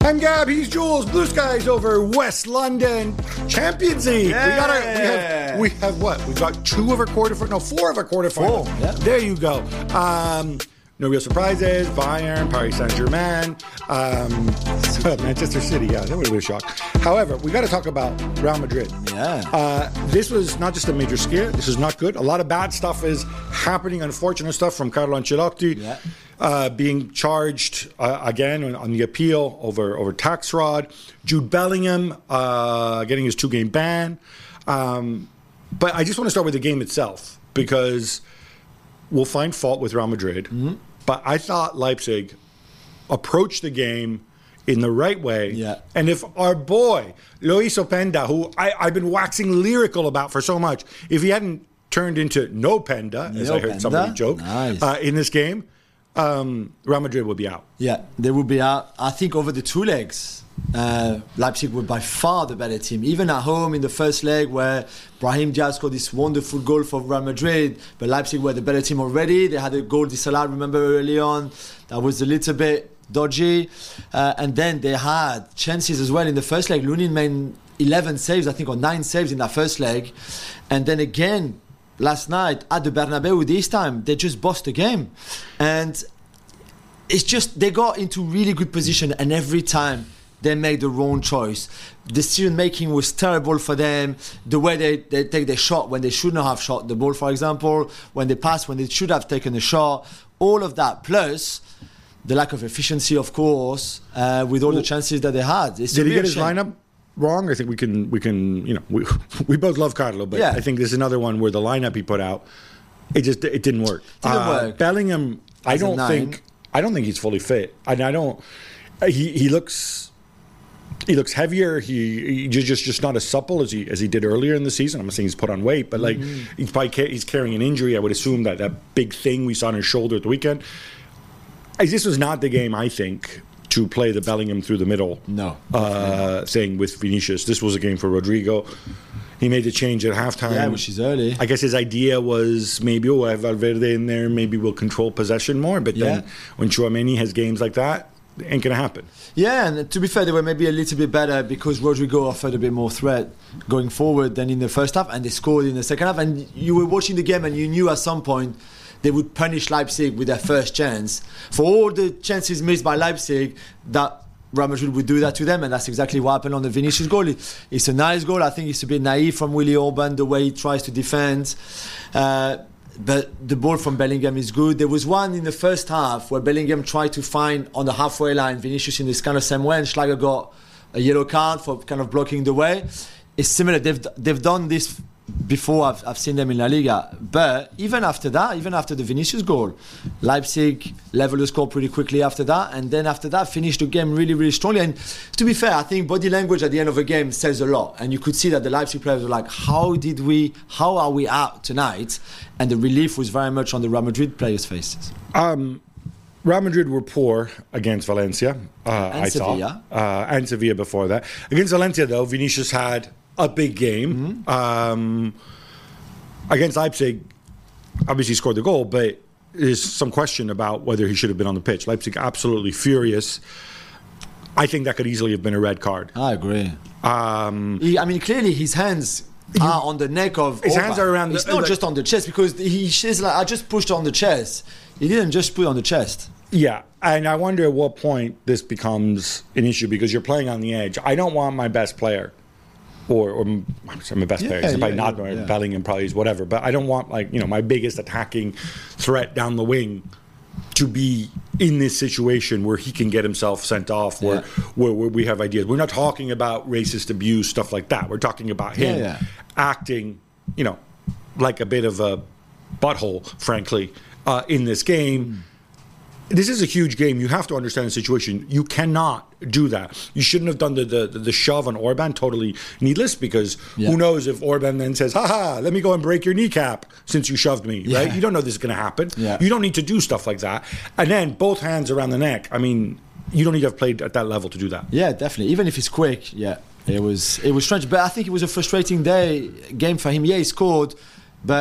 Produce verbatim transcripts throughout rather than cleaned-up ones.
I'm Gab, he's Jules. Blue skies over West London. Champions League. Yeah. We got our, we have we have what? We've got two of our quarterfinals. No, four of our quarterfinals. Four, yeah. There you go. Um, no real surprises. Bayern, Paris Saint-Germain, um, Manchester City. Yeah, that would have been a shock. However, we got to talk about Real Madrid. Yeah. Uh, this was not just a major scare. This is not good. A lot of bad stuff is happening. Unfortunate stuff from Carlo Ancelotti. Yeah. Uh, being charged uh, again on, on the appeal over, over tax fraud. Jude Bellingham uh, getting his two-game ban. Um, but I just want to start with the game itself because we'll find fault with Real Madrid. Mm-hmm. But I thought Leipzig approached the game in the right way. Yeah. And if our boy, Lois Openda, who I, I've been waxing lyrical about for so much, if he hadn't turned into no Penda, as No I heard Penda? somebody joke, Nice. uh, in this game, Um, Real Madrid will be out. Yeah, they will be out. I think over the two legs, uh, Leipzig were by far the better team. Even at home in the first leg where Brahim Diaz scored this wonderful goal for Real Madrid, but Leipzig were the better team already. They had a goal disallowed, remember, early on. That was a little bit dodgy. Uh, and then they had chances as well in the first leg. Lunin made eleven saves, I think, or nine saves in that first leg. And then again, last night at the Bernabeu, this time they just bossed the game, and it's just they got into really good position, and every time they made the wrong choice. Decision making was terrible for them. The way they, they take their shot when they shouldn't have shot the ball, for example, when they pass when they should have taken a shot, all of that plus the lack of efficiency, of course, uh, with all well, the chances that they had. It's did he get his shame. lineup wrong? I think we can, we can, you know, we, we both love Carlo, but yeah. I think there's another one where the lineup he put out, it just, it didn't work. Didn't uh, work. Bellingham, As I don't think, I don't think he's fully fit. I, I don't, he, he looks, he looks heavier. He, he just, just not as supple as he, as he did earlier in the season. I'm not saying he's put on weight, but like mm-hmm. he's probably, ca- he's carrying an injury. I would assume that that big thing we saw on his shoulder at the weekend. This was not the game, I think, to play the Bellingham through the middle no, uh, thing with Vinicius. This was a game for Rodrigo. He made a change at halftime. Yeah, which is early. I guess his idea was maybe, oh, I have Valverde in there, maybe we'll control possession more. But then yeah. when Tchouaméni has games like that, it ain't going to happen. Yeah, and to be fair, they were maybe a little bit better because Rodrigo offered a bit more threat going forward than in the first half, and they scored in the second half. And you were watching the game and you knew at some point they would punish Leipzig with their first chance. For all the chances missed by Leipzig, that Real Madrid would do that to them, and that's exactly what happened on the Vinicius goal. It's a nice goal. I think it's a bit naive from Willy Orban, the way he tries to defend. Uh, but the ball from Bellingham is good. There was one in the first half where Bellingham tried to find on the halfway line Vinicius in this kind of same way, and Schlager got a yellow card for kind of blocking the way. It's similar. They've, they've done this before. I've, I've seen them in La Liga, but even after that, even after the Vinicius goal, Leipzig leveled the score pretty quickly after that, and then after that finished the game really really strongly. And to be fair, I think body language at the end of a game says a lot, and you could see that the Leipzig players were like, how did we how are we out tonight? And the relief was very much on the Real Madrid players' faces. um Real Madrid were poor against Valencia, uh, and I Sevilla. thought, uh, and Sevilla before that. Against Valencia, though, Vinicius had a big game. Mm-hmm. Um, against Leipzig, obviously scored the goal, but there's some question about whether he should have been on the pitch. Leipzig absolutely furious. I think that could easily have been a red card. I agree. Um, he, I mean, clearly his hands are on the neck of His Orban. hands are around the... It's not like, just on the chest, because he says, like, I just pushed on the chest. He didn't just put on the chest. Yeah, and I wonder at what point this becomes an issue, because you're playing on the edge. I don't want my best player, or, or I'm my best yeah, player, he's yeah, probably not yeah, yeah. Bellingham, probably is whatever, but I don't want, like, you know, my biggest attacking threat down the wing to be in this situation where he can get himself sent off, where, yeah. where, where we have ideas. We're not talking about racist abuse, stuff like that. We're talking about him yeah, yeah. acting, you know, like a bit of a butthole, frankly, uh, in this game. Mm. This is a huge game. You have to understand the situation. You cannot do that. You shouldn't have done the the, the shove on Orban, totally needless, because yeah. who knows if Orban then says, haha, let me go and break your kneecap since you shoved me, yeah. right? You don't know this is going to happen. Yeah. You don't need to do stuff like that. And then both hands around the neck. I mean, you don't need to have played at that level to do that. Yeah, definitely. Even if it's quick, yeah. It was it was strange. But I think it was a frustrating day game for him. Yeah, he scored, but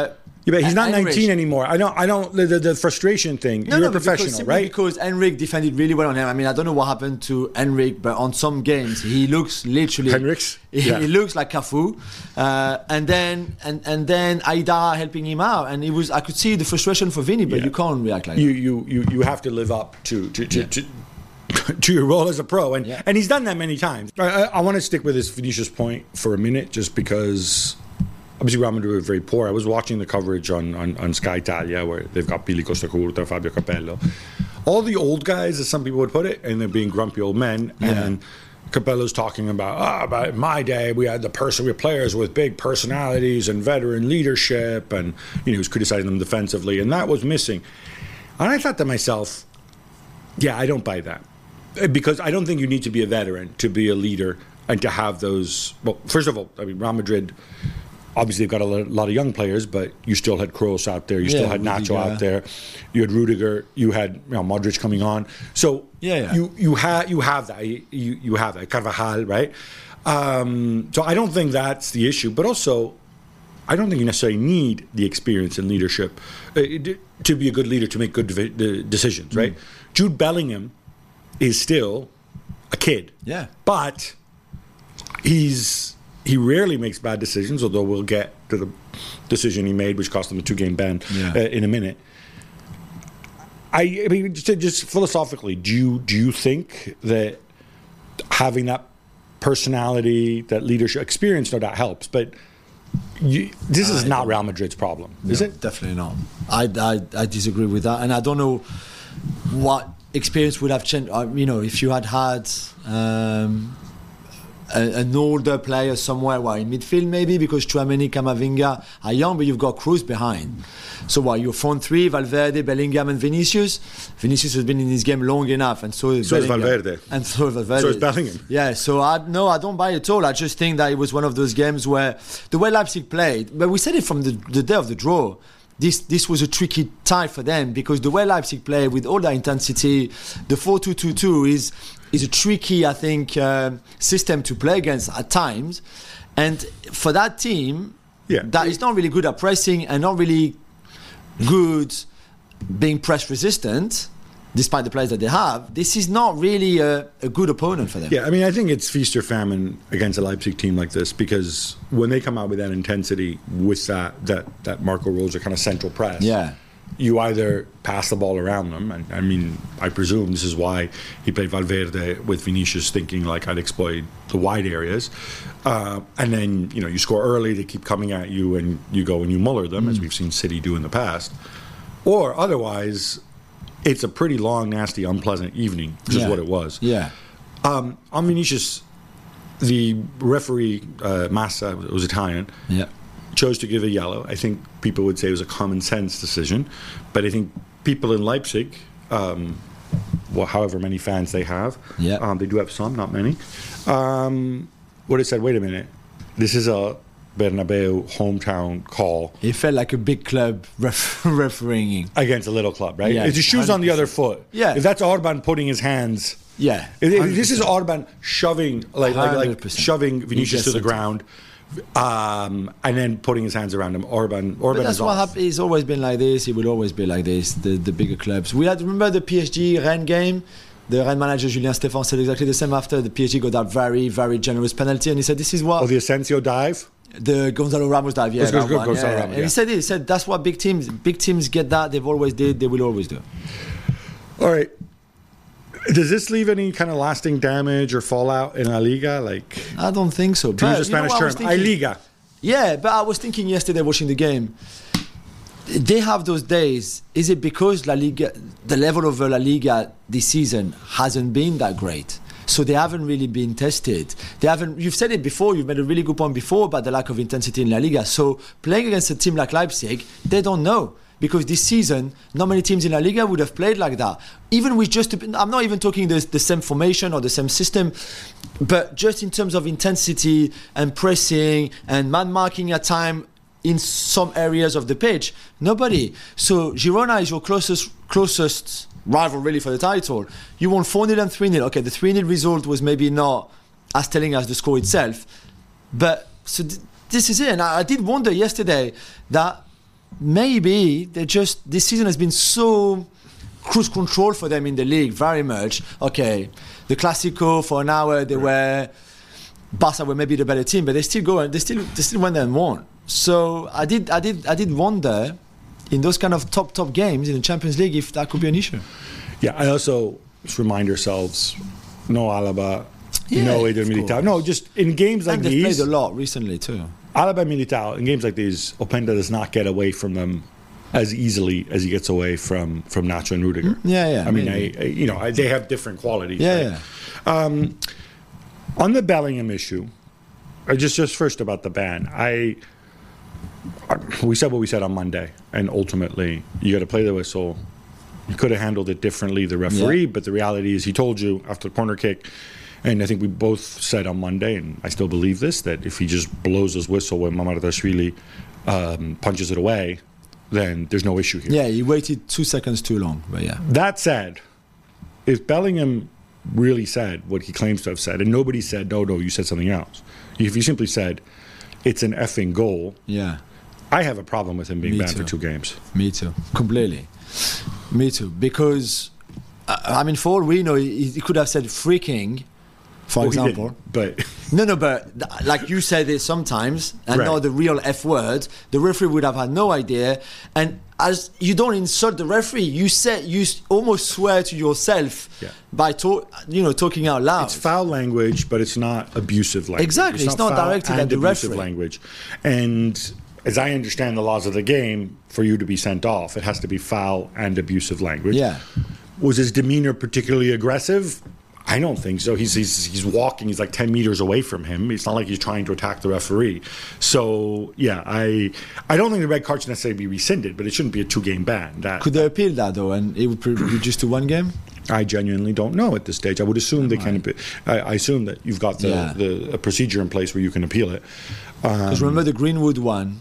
Yeah, but he's not Henrich- nineteen anymore. I don't. I don't. The, the, the frustration thing. No, You're no, a because, professional, simply right? Because Henrik defended really well on him. I mean, I don't know what happened to Henrik, but on some games he looks literally. Henriks? He, Yeah. he looks like Cafu, uh, and then and and then Aida helping him out, and it was. I could see the frustration for Vinny, but Yeah. you can't react like you, that. you you you have to live up to to to, Yeah. to, to your role as a pro, and Yeah. and he's done that many times. I, I, I want to stick with this Vinicius point for a minute, just because obviously Real Madrid were very poor. I was watching the coverage on on, on Sky Italia where they've got Pili Costacurta, Fabio Capello, all the old guys, as some people would put it, and they're being grumpy old men, Yeah. and Capello's talking about, ah, about in my day we had the person, we had players with big personalities and veteran leadership, and you know he was criticizing them defensively, and that was missing. And I thought to myself, yeah, I don't buy that, because I don't think you need to be a veteran to be a leader and to have those. Well, first of all, I mean Real Madrid. Obviously, they've got a lo- lot of young players, but you still had Kroos out there. You still Yeah, had Nacho Rudiger. out there. You had Rudiger. You had you know, Modric coming on. So Yeah, yeah. you you have you have that. You you have that. Carvajal, right? Um, so I don't think that's the issue. But also, I don't think you necessarily need the experience and leadership uh, to be a good leader to make good devi- de- decisions, right? Jude Bellingham is still a kid. Yeah. But he's he rarely makes bad decisions, although we'll get to the decision he made, which cost him a two-game ban Yeah. uh, in a minute. I, I mean, just, just philosophically, do you do you think that having that personality, that leadership experience, no doubt helps, but you, this is I not don't- Real Madrid's problem, is No, it? Definitely not. I, I, I disagree with that, and I don't know what experience would have changed. Uh, you know, if you had had um, a, an older player somewhere, well, in midfield maybe, because Tchouaméni, Camavinga are young, but you've got Cruz behind. So what? Your front three: Valverde, Bellingham, and Vinicius. Vinicius has been in this game long enough, and so is So is Bellingham. Valverde. and so is Valverde. So is Bellingham. Yeah, so I no, I don't buy it at all. I just think that it was one of those games where the way Leipzig played, but we said it from the, the day of the draw. This this was a tricky tie for them because the way Leipzig played with all that intensity, the four two two two is is a tricky, I think, um system to play against at times, and for that team, Yeah. that is not really good at pressing and not really good being press resistant. Despite the players that they have, this is not really a, a good opponent for them. Yeah, I mean, I think it's feast or famine against a Leipzig team like this, because when they come out with that intensity, with that that that Marco Rose kind of central press, Yeah. you either pass the ball around them, and I mean, I presume this is why he played Valverde with Vinicius, thinking like I'd exploit the wide areas, uh, and then you know you score early, they keep coming at you, and you go and you muller them, Mm. as we've seen City do in the past, or otherwise, it's a pretty long, nasty, unpleasant evening, which Yeah. is what it was. Yeah. Um, on Vinicius, the referee, uh, Massa, who was Italian, Yeah. chose to give a yellow. I think people would say it was a common sense decision, but I think people in Leipzig, um, well, however many fans they have, Yeah. um, they do have some, not many, um, would have said, wait a minute, this is a Bernabeu hometown call It felt like a big club ref- refereeing. against a little club, right? Yeah, it's the shoes on the one hundred other foot. Yeah. If that's Orban putting his hands... Yeah. If- if one hundred this is percent. Orban shoving like like, like one hundred percent. shoving Vinicius to gets the it. ground, um, and then putting his hands around him. Orban, Orban But that's is what off. happened. It's always been like this. It will always be like this. The the bigger clubs. We had remember the P S G Rennes game. The Rennes manager Julien Stéphan said exactly the same after the P S G got that very very generous penalty, and he said, "This is what Oh, the Asensio dive. the Gonzalo Ramos dive." Yeah, Let's go- that go one, Gonzalo yeah. Ramos, And yeah. he said it. He said that's what big teams big teams get that. They've always did. They will always do. All right. Does this leave any kind of lasting damage or fallout in La Liga? Like, I don't think so. to use a But you know Spanish what I was term, I thinking? Liga. Yeah, but I was thinking yesterday watching the game. They have those days. Is it because La Liga, the level of La Liga this season hasn't been that great? So they haven't really been tested. They haven't. You've said it before. You've made a really good point before about the lack of intensity in La Liga. So playing against a team like Leipzig, they don't know. Because this season, not many teams in La Liga would have played like that. Even with just, I'm not even talking the, the same formation or the same system, but just in terms of intensity and pressing and man marking at time in some areas of the pitch, nobody. So Girona is your closest closest rival really for the title. You won four nil and three nil. Okay, the three nil result was maybe not as telling as the score itself, but so th- this is it. And I, I did wonder yesterday that maybe they just this season has been so cruise control for them in the league very much. Okay, the Clásico for an hour they were Barca were maybe the better team, but they still go and they still they still went there and won. So I did I did I did wonder in those kind of top top games in the Champions League if that could be an issue. Yeah, I also just remind ourselves, no Alaba, Yeah, no Eder of Militao. course. No, just in games like And they've these, played a lot recently too. Alaba and Militao, in games like these, Openda does not get away from them as easily as he gets away from from Nacho and Rudiger. Yeah, yeah. I mean, I, maybe. I, you know, I, they have different qualities. yeah, right? yeah. Um, on the Bellingham issue, I just just first about the ban. I we said what we said on Monday, and ultimately, you got to play the whistle. You could have handled it differently, the referee, Yeah. but the reality is, he told you after the corner kick, and I think we both said on Monday, and I still believe this, that if he just blows his whistle when Mamardashvili um, punches it away, then there's no issue here. Yeah, he waited two seconds too long, but yeah. That said, if Bellingham really said what he claims to have said, and nobody said, no, no, you said something else. If he simply said, it's an effing goal, Yeah, I have a problem with him being Me banned too. for two games. me too. Completely. Me too. Because, uh, I mean, for all we know, he, he could have said freaking, for Well, he example. didn't, but No, no, but th- like you said it sometimes, and Right. not the real F word, the referee would have had no idea. And as you don't insult the referee, you say you s- almost swear to yourself Yeah. by talk, you know, talking out loud. it's foul language, but it's not abusive language. Exactly, it's not foul directed and at the abusive referee. language. And as I understand the laws of the game, for you to be sent off, it has to be foul and abusive language. Yeah. Was his demeanor particularly aggressive? I don't think so. He's, he's he's walking. He's like ten meters away from him. It's not like he's trying to attack the referee. So yeah, I I don't think the red card should necessarily be rescinded, but it shouldn't be a two-game ban. That Could they appeal that though, and it would be reduced to one game? I genuinely don't know at this stage. I would assume they can. appe- I, I assume that you've got the, Yeah. the a procedure in place where you can appeal it. Because remember, the Greenwood one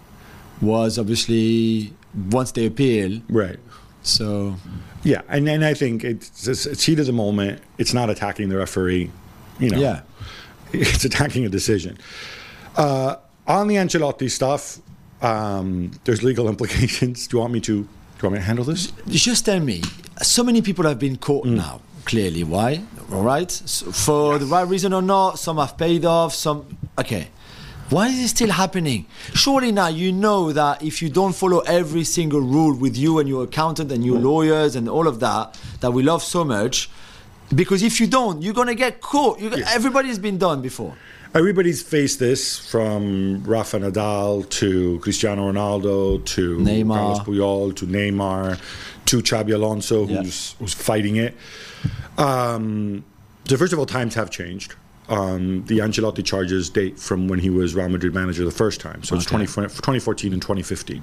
was obviously once they appeal. Right. So Yeah, and and I think it's it's, it's heat of the moment. It's not attacking the referee. You know. yeah, It's attacking a decision. Uh, on the Ancelotti stuff, um, there's legal implications. Do you want me to? Do you want me to handle this? just tell me. So many people have been caught Mm. now. Clearly, why? All right, so for the right reason or not. Some have paid off. Some okay. Why is it still happening? Surely now you know that if you don't follow every single rule with you and your accountant and your lawyers and all of that that we love so much, because if you don't, you're gonna get caught. You, Everybody's been done before. Everybody's faced this, from Rafa Nadal to Cristiano Ronaldo to Neymar. Carlos Puyol to Neymar to Xabi Alonso, Yeah. who's who's fighting it. Um, so first of all, times have changed. Um, the Ancelotti charges date from when he was Real Madrid manager the first time, so it's Okay. twenty, twenty fourteen and twenty fifteen.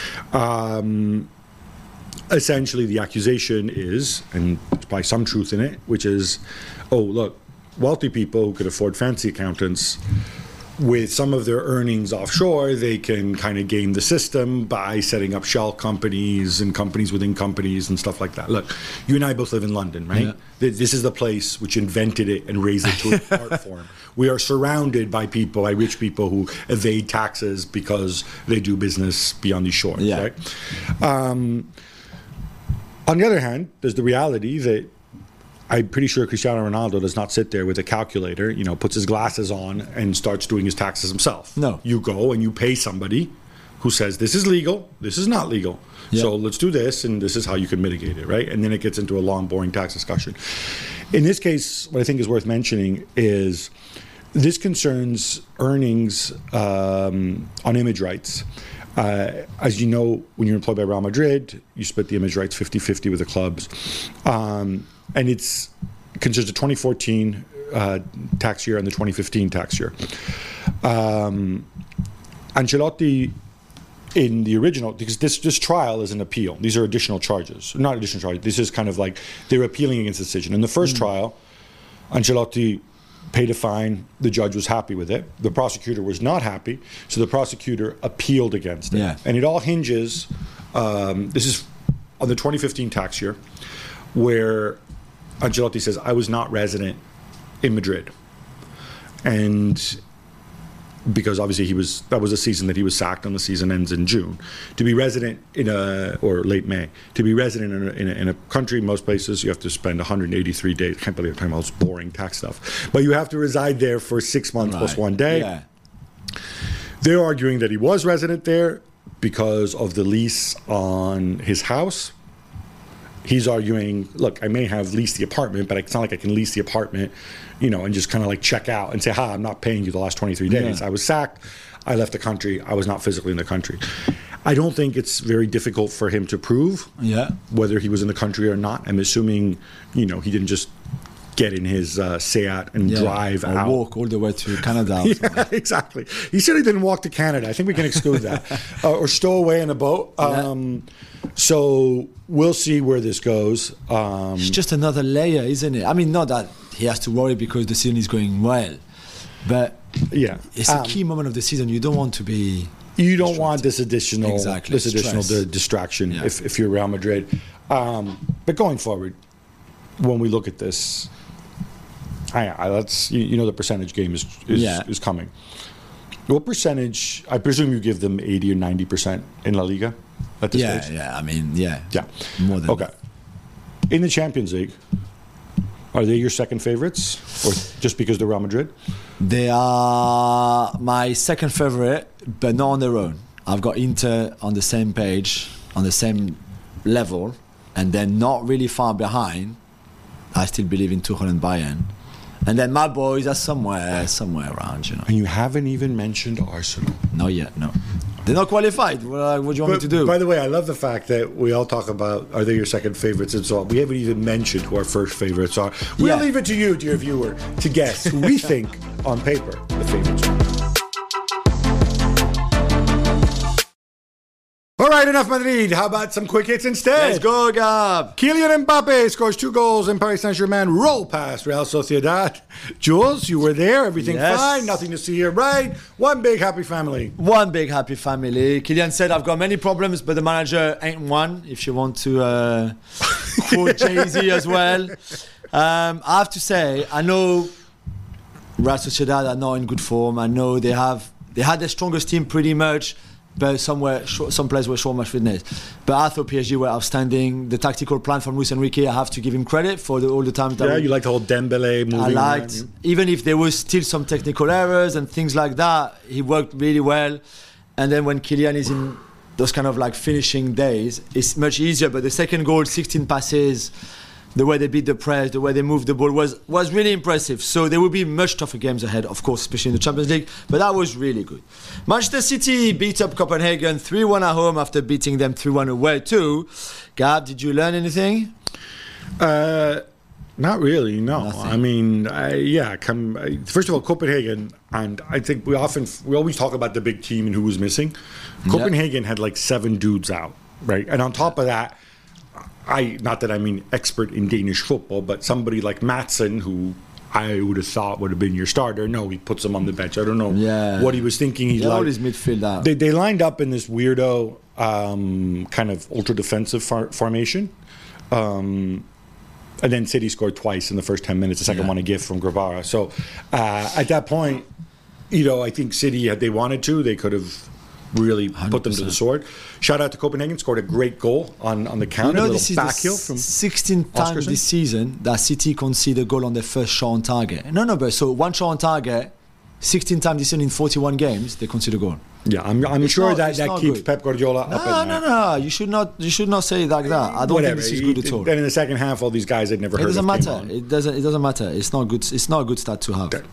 Um, essentially, the accusation is, and there's probably some truth in it, which is, oh, look, wealthy people who could afford fancy accountants, with some of their earnings offshore, they can kind of game the system by setting up shell companies and companies within companies and stuff like that. Look, you and I both live in London, right? Yeah. Th- This is the place which invented it and raised it to its art form. We are surrounded by people, by rich people who evade taxes because they do business beyond these shores, Yeah. right? Um, on the other hand, there's the reality that I'm pretty sure Cristiano Ronaldo does not sit there with a calculator, you know, puts his glasses on and starts doing his taxes himself. No. You go and you pay somebody who says, this is legal, this is not legal. Yeah. So let's do this, and this is how you can mitigate it, right? And then it gets into a long, boring tax discussion. In this case, what I think is worth mentioning is this concerns earnings um, on image rights. Uh, as you know, when you're employed by Real Madrid, you split the image rights fifty-fifty with the clubs. Um, and it's it concerns the twenty fourteen uh, tax year and the twenty fifteen tax year. Um, Ancelotti, in the original, because this, this trial is an appeal. These are additional charges. Not additional charges. This is kind of like they're appealing against the decision. In the first Mm. trial, Ancelotti paid a fine. The judge was happy with it. The prosecutor was not happy, so the prosecutor appealed against it. Yeah. And it all hinges, um, this is on the twenty fifteen tax year, where Ancelotti says, I was not resident in Madrid. And because obviously he was that was a season that he was sacked, and the season ends in June. To be resident in a or late May, to be resident in a, in a, in a country, most places you have to spend one hundred eighty-three days. I can't believe I'm talking about this boring tax stuff, but you have to reside there for six months Right. plus one day. Yeah. They're arguing that he was resident there because of the lease on his house. He's arguing, look, I may have leased the apartment, but it's not like I can lease the apartment, you know, and just kind of like check out and say, ha, I'm not paying you the last twenty-three days. Yeah. I was sacked. I left the country. I was not physically in the country. I don't think it's very difficult for him to prove Yeah. whether he was in the country or not. I'm assuming, you know, he didn't just get in his uh, Seat and Yeah. drive or out. walk all the way to Canada. or something. Yeah, exactly. He said he didn't walk to Canada. I think we can exclude that. Uh, or stow away in a boat. Um, so we'll see where this goes. Um, It's just another layer, isn't it? I mean, not that he has to worry because the season is going well, but yeah. it's a Um, key moment of the season. You don't want to be. You don't want this additional Exactly. this additional Stress. di- distraction Yeah. if, if you're Real Madrid. Um, but going forward, when we look at this, I, I, let's you, you know the percentage game is is, Yeah. is coming. What percentage? I presume you give them eighty or ninety percent in La Liga at this Yeah, stage. yeah. I mean, yeah. Yeah. More than Okay. In the Champions League, are they your second favorites, or just because they're Real Madrid? They are my second favorite, but not on their own. I've got Inter on the same page, on the same level, and then not really far behind. I still believe in Tuchel and Bayern. And then my boys are somewhere, somewhere around, you know. And you haven't even mentioned Arsenal. Not yet, no. They're not qualified. What, what do you want me to do? By the way, I love the fact that we all talk about are they your second favorites and so on. We haven't even mentioned who our first favorites are. We'll Yeah. leave it to you, dear viewer, to guess who we think on paper the favorites are. All right, enough Madrid. How about some quick hits instead? Let's go, Gab. Kylian Mbappe scores two goals in Paris Saint-Germain. Roll past Real Sociedad. Jules, you were there. Everything Yes. fine. Nothing to see here. Right. One big happy family. One big happy family. Kylian said, I've got many problems, but the manager ain't one, if you want to uh, quote Jay-Z as well. Um, I have to say, I know Real Sociedad are not in good form. I know they have they had their strongest team pretty much, but somewhere, short, some players were short much fitness. But I thought P S G were outstanding. The tactical plan from Luis Enrique, I have to give him credit for the, all the times that Yeah, we- you like the whole Dembele moving. I liked, around. even if there was still some technical errors and things like that, he worked really well. And then when Kylian is in those kind of like finishing days, it's much easier. But the second goal, sixteen passes, the way they beat the press, the way they moved the ball was was really impressive. So there will be much tougher games ahead, of course, especially in the Champions League. But that was really good. Manchester City beat up Copenhagen three one at home after beating them three one away too. Gab, did you learn anything? Uh, not really. No. Nothing. I mean, I, yeah. Come I, first of all, Copenhagen, and I think we often we always talk about the big team and who was missing. Copenhagen had like seven dudes out, right? And on top of that, I not that I mean expert in Danish football, but somebody like Madsen, who I would have thought would have been your starter. No, he puts him on the bench. I don't know Yeah. what he was thinking. He's Yeah, all like his midfield out. they they lined up in this weirdo um, kind of ultra defensive far- formation. Um, and then City scored twice in the first ten minutes. The second Yeah. one a gift from Gravara. So uh, at that point, you know, I think City, had they wanted to, they could have really put them to the one hundred percent. sword. Shout out to Copenhagen, scored a great goal on, on the You counter, know, a this little is back the heel from sixteenth time Oscarson? this season that City conceded a goal on their first shot on target. No, no, but so one shot on target, sixteen times this season in forty-one games, they concede a goal. Yeah, I'm, I'm It's sure not- that, it's that not keeps good. Pep Guardiola up No, at no, night. no. You should not. You should not say it like that. I don't Whatever. think this is good at all. Then in the second half, all these guys I'd never It heard doesn't of came matter. on. It doesn't. It doesn't matter. It's not good. It's not a good start to have. Okay.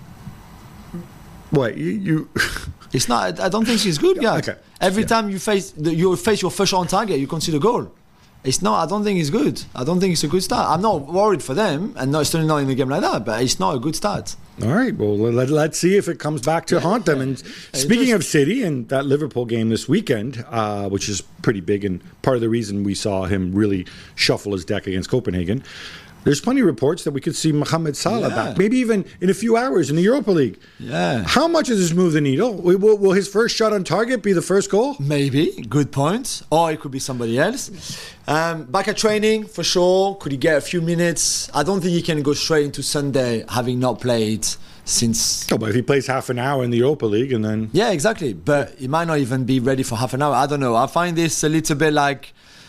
What you? you It's not. I don't think it's good, Yeah, guys. okay. Every Yeah. time you face the, you face your first shot on target, you concede a goal. It's not. I don't think it's good. I don't think it's a good start. I'm not worried for them, and not certainly not in a game like that. But it's not a good start. All right. Well, let, let's see if it comes back to haunt them. And speaking just- of City and that Liverpool game this weekend, uh, which is pretty big and part of the reason we saw him really shuffle his deck against Copenhagen, there's plenty of reports that we could see Mohamed Salah Yeah. back, maybe even in a few hours in the Europa League. Yeah. How much does this move the needle? Will, will, will his first shot on target be the first goal? Maybe. Good point. Or it could be somebody else. Um, back at training, for sure. Could he get a few minutes? I don't think he can go straight into Sunday having not played since. Oh, but if he plays half an hour in the Europa League and then Yeah, exactly. But he might not even be ready for half an hour. I don't know. I find this a little bit like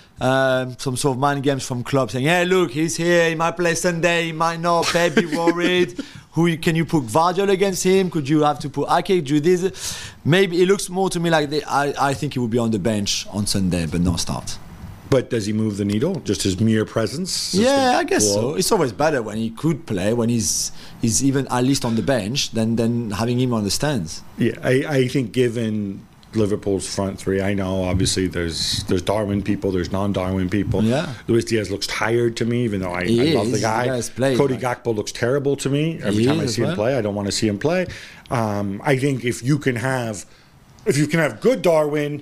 um, some sort of mind games from clubs saying, "Hey, look, he's here. He might play Sunday. He might not. Be worried. Who you- can you put Vardiol against him? Could you have to put Ake? Do this? Maybe it looks more to me like they, I. I think he will be on the bench on Sunday, but not start. But does he move the needle? Just his mere presence? Just Yeah, the- I guess Whoa. so. It's always better when he could play, when he's he's even at least on the bench, than than having him on the stands. Yeah, I, I think given Liverpool's front three, I know obviously there's there's Darwin people, there's non-Darwin people. Yeah. Luis Diaz looks tired to me, even though I, He I love is. the guy. He has played, Cody like- Gakpo looks terrible to me. Every He time I is see as him well. play, I don't want to see him play. Um, I think if you can have if you can have good Darwin,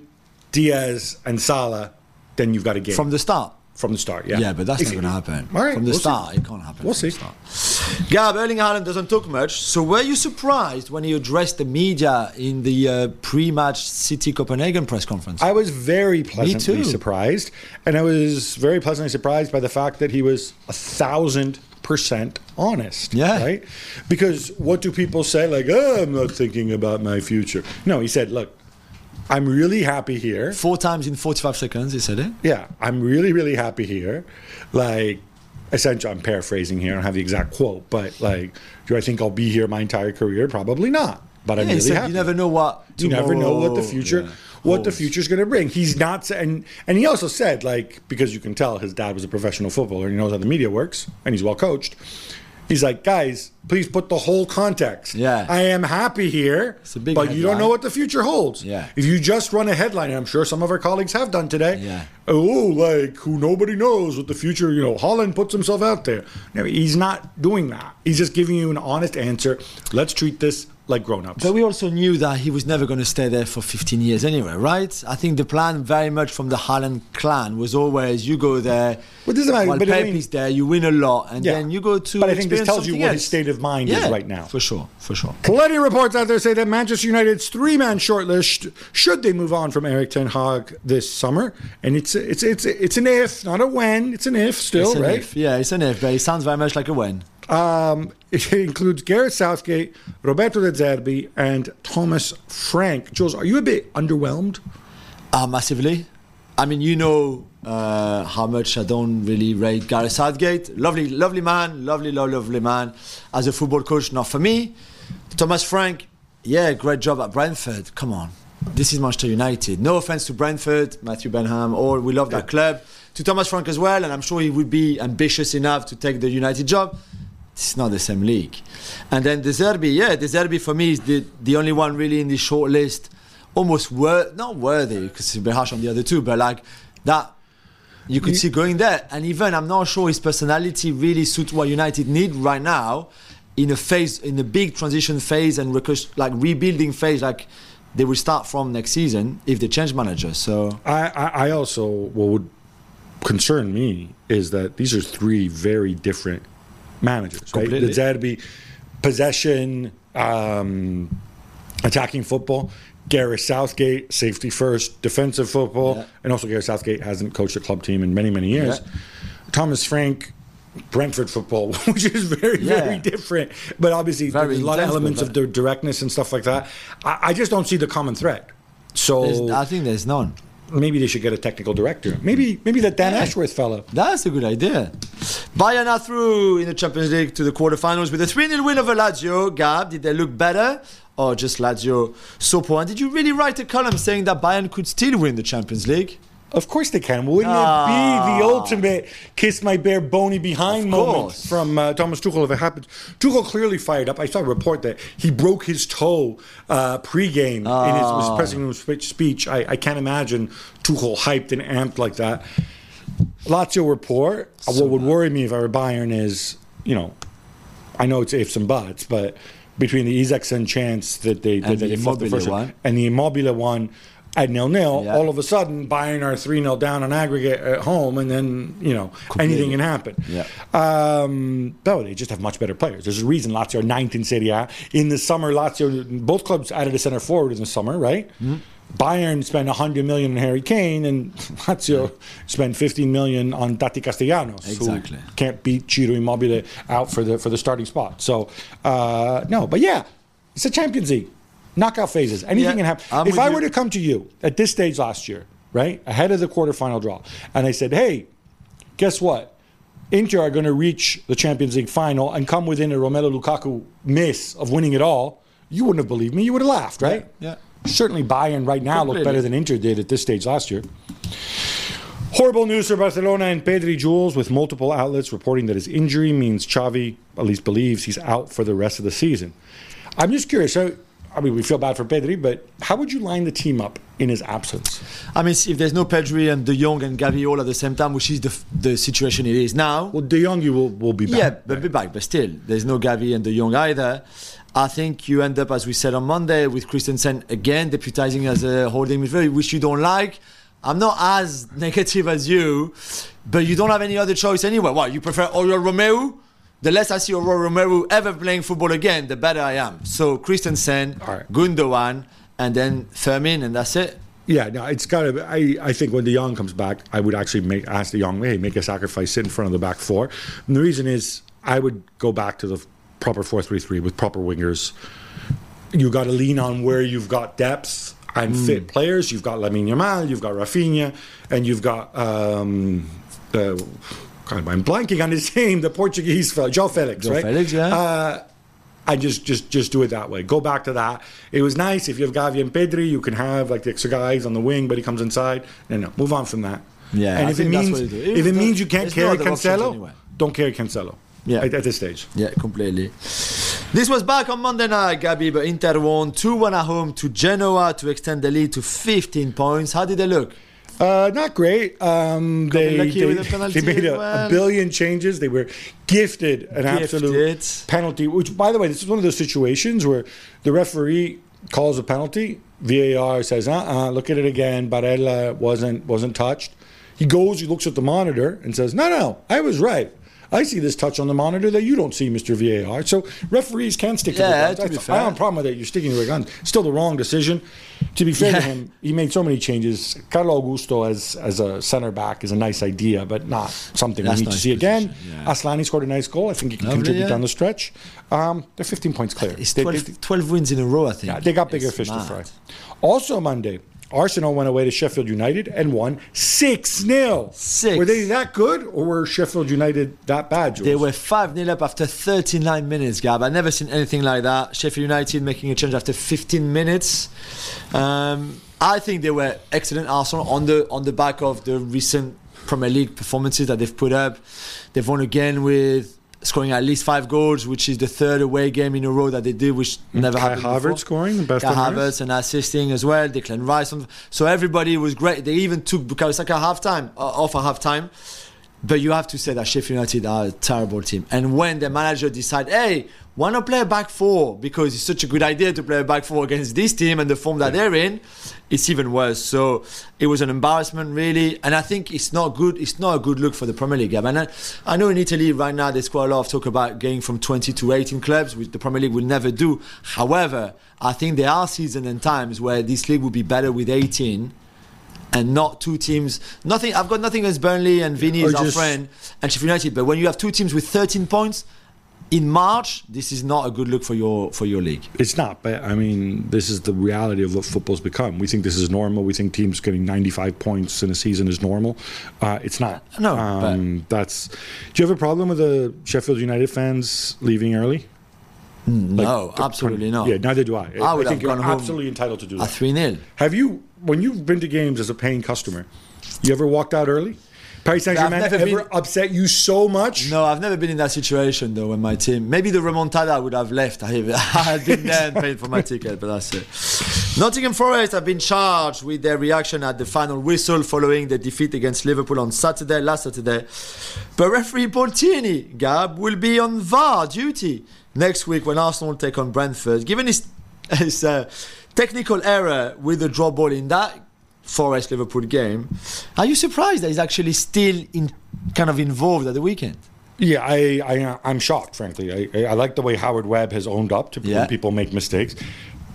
Diaz, and Salah, then you've got a game From the start. from the start. Yeah, Yeah, but that's Easy. not going to happen. All right, From the we'll start, see. it can't happen. We'll from see. the start. Gab, Erling Haaland doesn't talk much. So were you surprised when he addressed the media in the uh, pre-match City Copenhagen press conference? I was very pleasantly too. surprised, and I was very pleasantly surprised by the fact that he was a thousand percent honest. Yeah. Right? Because what do people say? Like, oh, I'm not thinking about my future. No, he said, look, I'm really happy here. Four times in forty-five seconds, he said it. Yeah, I'm really, really happy here. Like, essentially, I'm paraphrasing here. I don't have the exact quote, but like, do I think I'll be here my entire career? Probably not. But I'm Yeah, he really said, happy. you never know what You never know what the tomorrow- future yeah, what the holds. future's going to bring. He's not sa- and and he also said, like, because you can tell his dad was a professional footballer and he knows how the media works and he's well coached. He's like, guys, please put the whole context. Yeah. I am happy here, It's a big but you don't headline. know what the future holds. Yeah. If you just run a headline, and I'm sure some of our colleagues have done today. Yeah. Oh, like who nobody knows what the future. You know, Holland puts himself out there. No, he's not doing that. He's just giving you an honest answer. Let's treat this like grown-ups. But we also knew that he was never going to stay there for fifteen years anyway, right? I think the plan very much from the Haaland clan was always you go there, But doesn't matter, while but I Pep mean- is there, you win a lot, and Yeah. then you go to But I think this experience tells you something what his else. state of mind yeah, is right now. For sure, for sure. Plenty of reports out there say that Manchester United's three-man shortlist, should they move on from Eric Ten Hag this summer, and it's it's it's it's an if, not a when. It's an if still, It's an right? if. Yeah, it's an if, but it sounds very much like a when. Um, it includes Gareth Southgate, Roberto De Zerbi, and Thomas Frank. Jules, are you a bit underwhelmed? Uh, massively. I mean, you know uh, how much I don't really rate Gareth Southgate. Lovely, lovely man, lovely, lovely, lovely man. As a football coach, not for me. Thomas Frank, yeah, great job at Brentford. Come on. This is Manchester United. No offense to Brentford, Matthew Benham, or we love that club. To Thomas Frank as well, and I'm sure he would be ambitious enough to take the United job. It's not the same league. And then De Zerbi, yeah, De Zerbi for me is the, the only one really in the short list. Almost wor- not worthy, because it's a bit harsh on the other two, but like that you could You- see going there. And even I'm not sure his personality really suits what United need right now in a phase, in a big transition phase and recus- like rebuilding phase, like they will start from next season if they change manager. So I, I, I also, what would concern me is that these are three very different managers, right? Completely. De Zerbi, possession, um, attacking football. Gareth Southgate, safety first, defensive football. Yeah. And also Gareth Southgate hasn't coached a club team in many, many years. Yeah. Thomas Frank, Brentford football, which is very, Yeah. very different. But obviously, Very there's a lot of intense, elements but of the directness and stuff like that. I, I just don't see the common thread. So there's- I think there's none. maybe they should get a technical director. Maybe maybe that Dan Yeah. Ashworth fellow. That's a good idea. Bayern are through in the Champions League to the quarterfinals with a three nil win over Lazio. Gab, did they look better? Or just Lazio so poor? And did you really write a column saying that Bayern could still win the Champions League? Of course they can. Wouldn't Ah. it be the ultimate kiss my bare bony behind Of moment course. from uh, Thomas Tuchel if it happens? Tuchel clearly fired up. I saw a report that he broke his toe uh, pre-game in his, his Ah. pressing room speech. speech. I, I can't imagine Tuchel hyped and amped like that. Lazio were poor. So what would bad. worry me if I were Bayern is, you know, I know it's ifs and buts, but between the Isaacson chance that they And that the they fluffed the Immobile first one. and the Immobile one at nil-nil, Yeah. all of a sudden Bayern are three nil down on aggregate at home, and then, you know, Completely. anything can happen. Yeah. Um, no, they just have much better players. There's a reason Lazio are ninth in Serie A. In the summer, Lazio, both clubs added a centre forward in the summer, right? Hmm? Bayern spend one hundred million on Harry Kane, and Lazio spend fifteen million on Tati Castellanos, Exactly. who can't beat Ciro Immobile out for the for the starting spot. So uh, no, but yeah, it's a Champions League, knockout phases. Anything Yeah, can happen. I'm If with I you. were to come to you at this stage last year, right, ahead of the quarterfinal draw, and I said, hey, guess what? Inter are going to reach the Champions League final and come within a Romelu Lukaku miss of winning it all, you wouldn't have believed me. You would have laughed, right? Yeah. Certainly Bayern right now look Completely. better than Inter did at this stage last year. Horrible news for Barcelona and Pedri, Jules, with multiple outlets reporting that his injury means Xavi at least believes he's out for the rest of the season. I'm just curious. So, I mean, we feel bad for Pedri, but how would you line the team up in his absence? I mean, if there's no Pedri and De Jong and Gavi all at the same time, which is the the situation it is now. Well, De Jong will, will be back. Yeah, but be back. But still, there's no Gavi and De Jong either. I think you end up, as we said on Monday, with Christensen again deputizing as a holding midfielder, which you don't like. I'm not as negative as you, but you don't have any other choice anyway. What, you prefer Oriol Romeu? The less I see Oriol Romeu ever playing football again, the better I am. So Christensen, All right. Gundogan, and then Fermin, and that's it. Yeah, no, it's got to. I, I think when De Jong comes back, I would actually make ask De Jong, hey, make a sacrifice, sit in front of the back four. And the reason is, I would go back to the proper four three three with proper wingers. You got to lean on where you've got depth and Mm. fit players. You've got Lamine Yamal, you've got Rafinha, and you've got um, uh, God, I'm blanking on his name. The Portuguese fellow, João Felix, João right? Felix, yeah. Uh, I just, just, just do it that way. Go back to that. It was nice if you have Gavi and Pedri, you can have like the extra guys on the wing, but he comes inside. No, no, move on from that. Yeah, and I if it think that's means what you do. if it If means you can't there's no carry other options Cancelo, anyway. don't carry Cancelo. Yeah. at, at this stage. Yeah, completely. This was back on Monday night, Gabi, but Inter won two one at home to Genoa to extend the lead to fifteen points. How did they look? Uh, not great. Um, Got they, lucky they, with the penalty they made as a, well. a billion changes. They were gifted an Gifted. absolute penalty, which, by the way, this is one of those situations where the referee calls a penalty. V A R says, uh-uh, look at it again. Barella wasn't wasn't touched. He goes, he looks at the monitor and says, no, no, I was right. I see this touch on the monitor that you don't see, Mister V A R. So referees can stick to Yeah, their guns. to I, be I fair. don't have a problem with it. You're sticking to your guns. Still the wrong decision. To be fair Yeah. to him, he made so many changes. Carlo Augusto as as a center back is a nice idea, but not something That's we need to nice see again. position, yeah. Aslani scored a nice goal. I think he can Lovely, contribute yeah. down the stretch. Um, they're fifteen points clear. It's They- twelve, they- twelve wins in a row, I think. yeah, they got bigger It's fish mad. to fry. Also Monday, Arsenal went away to Sheffield United and won six nil. Six. Were they that good, or were Sheffield United that bad, Jules? They were five nil up after thirty-nine minutes, Gab. I've never seen anything like that. Sheffield United making a change after fifteen minutes. Um, I think they were excellent, Arsenal, on the on the back of the recent Premier League performances that they've put up. They've won again with scoring at least five goals, which is the third away game in a row that they did, which never Kai happened Havertz before. scoring, the best Kai on earth. Havertz and assisting as well. Declan Rice. On, so everybody was great. They even took Bukayo Saka half time uh, off at half time. But you have to say that Sheffield United are a terrible team. And when the manager decide, hey, why not play a back four? Because it's such a good idea to play a back four against this team and the form that they're in, it's even worse. So it was an embarrassment, really. And I think it's not good. It's not a good look for the Premier League. And I, I know in Italy right now there's quite a lot of talk about going from twenty to eighteen clubs, which the Premier League will never do. However, I think there are seasons and times where this league would be better with eighteen. And not two teams. Nothing. I've got nothing against Burnley and Vinny Or is our just- friend and Sheffield United. But when you have two teams with thirteen points in March, this is not a good look for your for your league. It's not, but I mean, this is the reality of what football's become. We think this is normal. We think teams getting ninety-five points in a season is normal. Uh, it's not. No, um, that's. Do you have a problem with the Sheffield United fans leaving early? No, Like, absolutely not. Yeah, neither do I. I would think have you're gone home absolutely entitled to do A that. three nil. Have you, when you've been to games as a paying customer, you ever walked out early? Paris Saint Germain I've ever never been- upset you so much? No, I've never been in that situation though. When my team, maybe the remontada would have left. I had been there and paid for my ticket, but that's it. Nottingham Forest have been charged with their reaction at the final whistle following the defeat against Liverpool on Saturday, last Saturday. But referee Paul Tierney, Gab, will be on V A R duty next week when Arsenal take on Brentford. Given his, his uh, technical error with the draw ball in that Forest Liverpool game, are you surprised that he's actually still in kind of involved at the weekend? Yeah, I, I, I'm shocked, frankly. I, I like the way Howard Webb has owned up to Yeah. when people make mistakes.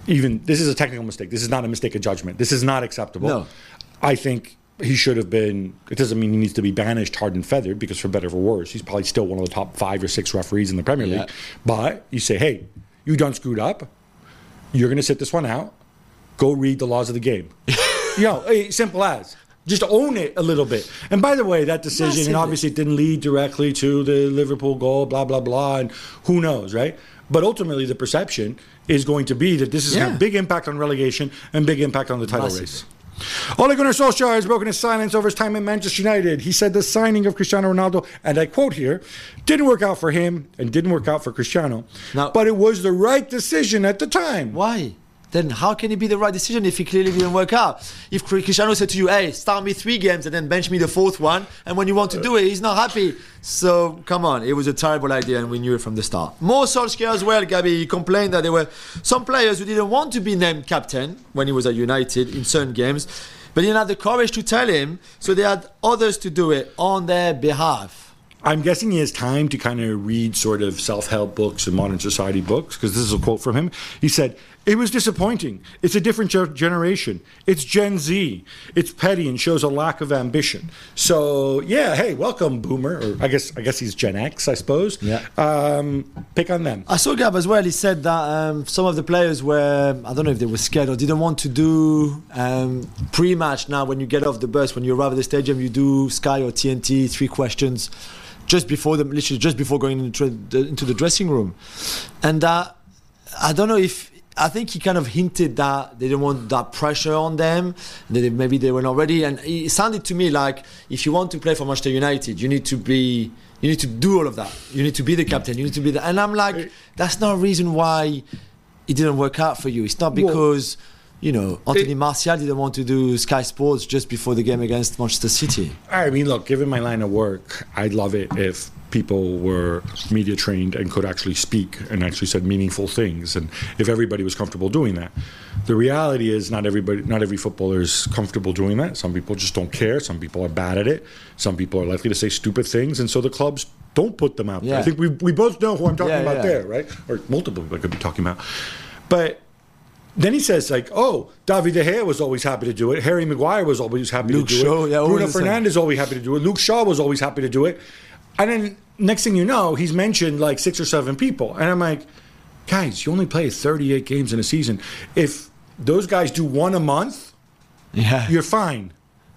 even this is a technical mistake. This is not a mistake of judgment. This is not acceptable. No. I think he should have been. It doesn't mean he needs to be banished, hard and feathered, because for better or for worse, he's probably still one of the top five or six referees in the Premier Yeah. League. But you say, hey, you done screwed up. You're going to sit this one out. Go read the laws of the game. You know, eh, simple as. Just own it a little bit. And by the way, that decision, Massively. and obviously it didn't lead directly to the Liverpool goal, blah, blah, blah, and who knows, right? But ultimately, the perception is going to be that this is going to Yeah. have big impact on relegation and big impact on the title Massively. race. Ole Gunnar Solskjaer has broken his silence over his time at Manchester United. He said the signing of Cristiano Ronaldo, and I quote here, didn't work out for him and didn't work out for Cristiano, Now- but it was the right decision at the time. Why? Then how can it be the right decision if it clearly didn't work out? If Cristiano said to you, hey, start me three games and then bench me the fourth one, and when you want to do it, he's not happy. So, come on, it was a terrible idea and we knew it from the start. More Solskjaer as well, Gabi. He complained that there were some players who didn't want to be named captain when he was at United in certain games, but he didn't have the courage to tell him, so they had others to do it on their behalf. I'm guessing he has time to kind of read sort of self-help books and modern society books, because this is a quote from him. He said, it was disappointing. It's a different ge- generation. It's Gen Z. It's petty and shows a lack of ambition. So, yeah, hey, welcome, Boomer. Or I guess I guess he's Gen X, I suppose. Yeah. Um, pick on them. I saw Gab as well. He said that um, some of the players were, I don't know if they were scared or didn't want to do um, pre-match. Now, when you get off the bus, when you arrive at the stadium, you do Sky or T N T, three questions just before them, literally just before going into the, into the dressing room. And uh, I don't know if, I think he kind of hinted that they didn't want that pressure on them, that they, maybe they were not ready. And it sounded to me like if you want to play for Manchester United, you need to be, you need to do all of that. You need to be the captain. You need to be the. And I'm like, that's not a reason why it didn't work out for you. It's not because, you know, Anthony it, Martial didn't want to do Sky Sports just before the game against Manchester City. I mean, look, given my line of work, I'd love it if people were media trained and could actually speak and actually said meaningful things, and if everybody was comfortable doing that. The reality is not everybody, not every footballer is comfortable doing that. Some people just don't care. Some people are bad at it. Some people are likely to say stupid things, and so the clubs don't put them out there. Yeah. I think we we both know who I'm talking Yeah, about yeah. there, right? Or multiple people I could be talking about. But then he says, like, oh, David De Gea was always happy to do it. Harry Maguire was always happy Luke to do Shaw, it. yeah, always Bruno the same. Fernandes always happy to do it. Luke Shaw was always happy to do it. And then next thing you know, he's mentioned like six or seven people. And I'm like, guys, you only play thirty-eight games in a season. If those guys do one a month, Yeah. you're fine.